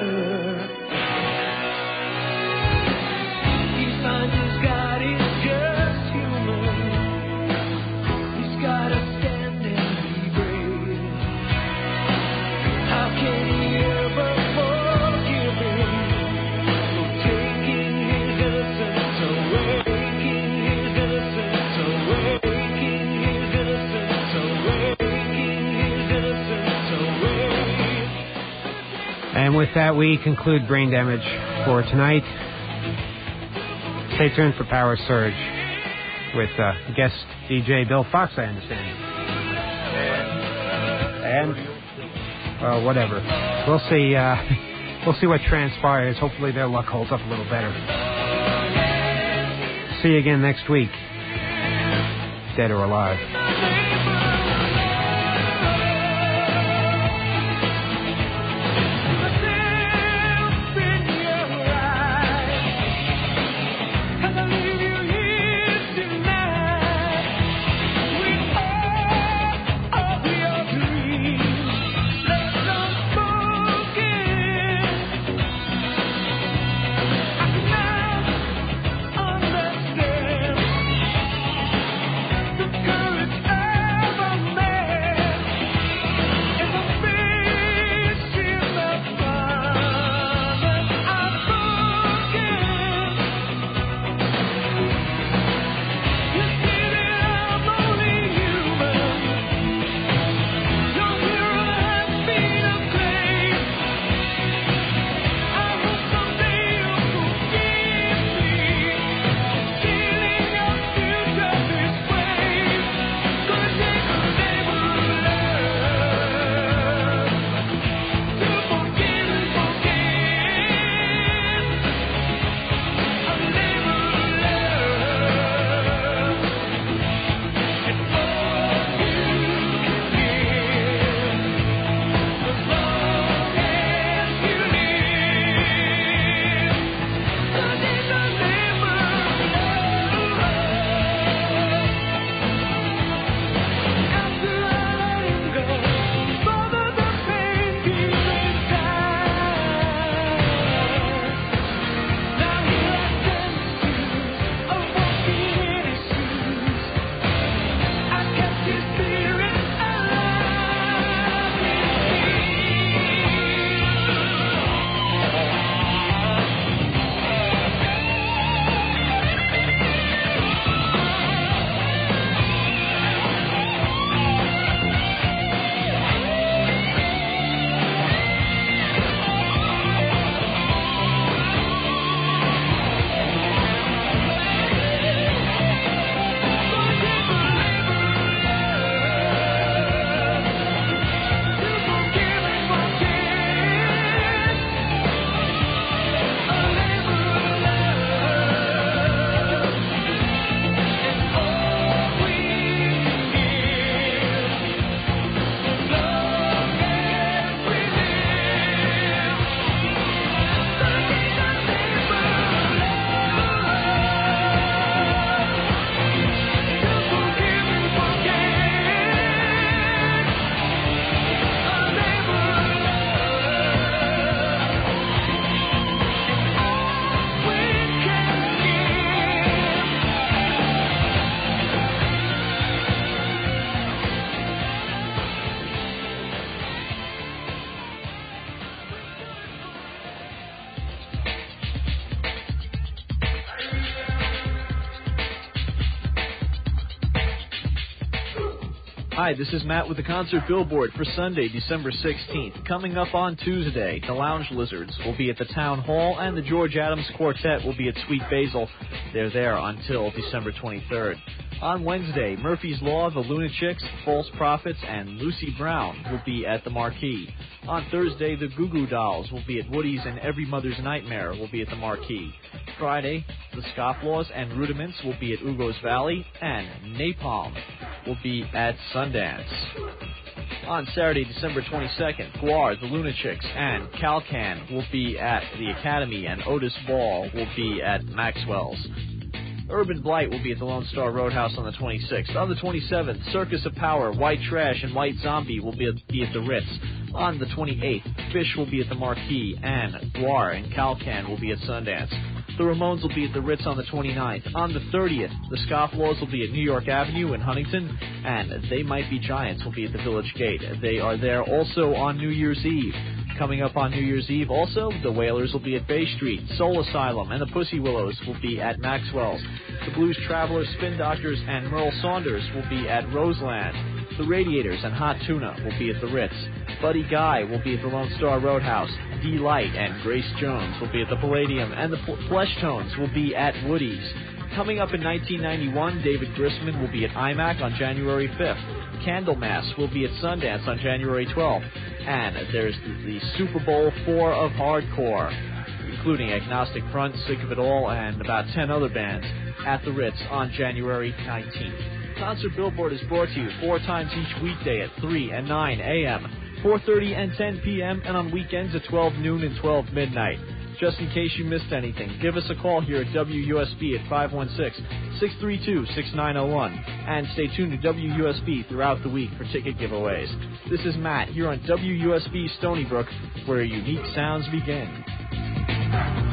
He finds his God is just human. He's gotta stand and be brave. How can he ever forgive him for taking his innocence away? And with that, we conclude Brain Damage for tonight. Stay tuned for Power Surge with uh, guest D J Bill Fox, I understand. And, uh, whatever. We'll see, uh, we'll see what transpires. Hopefully their luck holds up a little better. See you again next week. Dead or alive. Courage Hi, this is Matt with the concert billboard for Sunday, December sixteenth. Coming up on Tuesday, the Lounge Lizards will be at the Town Hall, and the George Adams Quartet will be at Sweet Basil. They're there until December twenty-third. On Wednesday, Murphy's Law, the Lunatics, False Prophets, and Lucy Brown will be at the Marquee. On Thursday, the Goo Goo Dolls will be at Woody's, and Every Mother's Nightmare will be at the Marquee. Friday, the Scofflaws and Rudiments will be at Ugo's Valley, and Napalm will be at Sundance. On Saturday, December twenty-second, Guar, the Lunatics, and Calcan will be at the Academy, and Otis Ball will be at Maxwell's. Urban Blight will be at the Lone Star Roadhouse on the twenty-sixth. On the twenty-seventh, Circus of Power, White Trash, and White Zombie will be at, be at the Ritz. On the twenty-eighth, Fish will be at the Marquee, and Guar and Calcan will be at Sundance. The Ramones will be at the Ritz on the twenty-ninth. On the thirtieth, the Scofflaws will be at New York Avenue in Huntington, and They Might Be Giants will be at the Village Gate. They are there also on New Year's Eve. Coming up on New Year's Eve also, the Wailers will be at Bay Street, Soul Asylum, and the Pussy Willows will be at Maxwell's. The Blues Travelers, Spin Doctors, and Merle Saunders will be at Roseland. The Radiators and Hot Tuna will be at the Ritz. Buddy Guy will be at the Lone Star Roadhouse. D-Light and Grace Jones will be at the Palladium, and the Flesh Tones will be at Woody's. Coming up in nineteen ninety-one, David Grisman will be at I MAC on January fifth. Candlemass will be at Sundance on January twelfth. And there's the, the Super Bowl four of hardcore, including Agnostic Front, Sick of It All, and about ten other bands at the Ritz on January nineteenth. Concert Billboard is brought to you four times each weekday at three and nine a.m., four thirty and ten p.m., and on weekends at twelve noon and twelve midnight. Just in case you missed anything, give us a call here at W U S B at five one six, six three two, six nine zero one. And stay tuned to W U S B throughout the week for ticket giveaways. This is Matt here on W U S B Stony Brook, where unique sounds begin.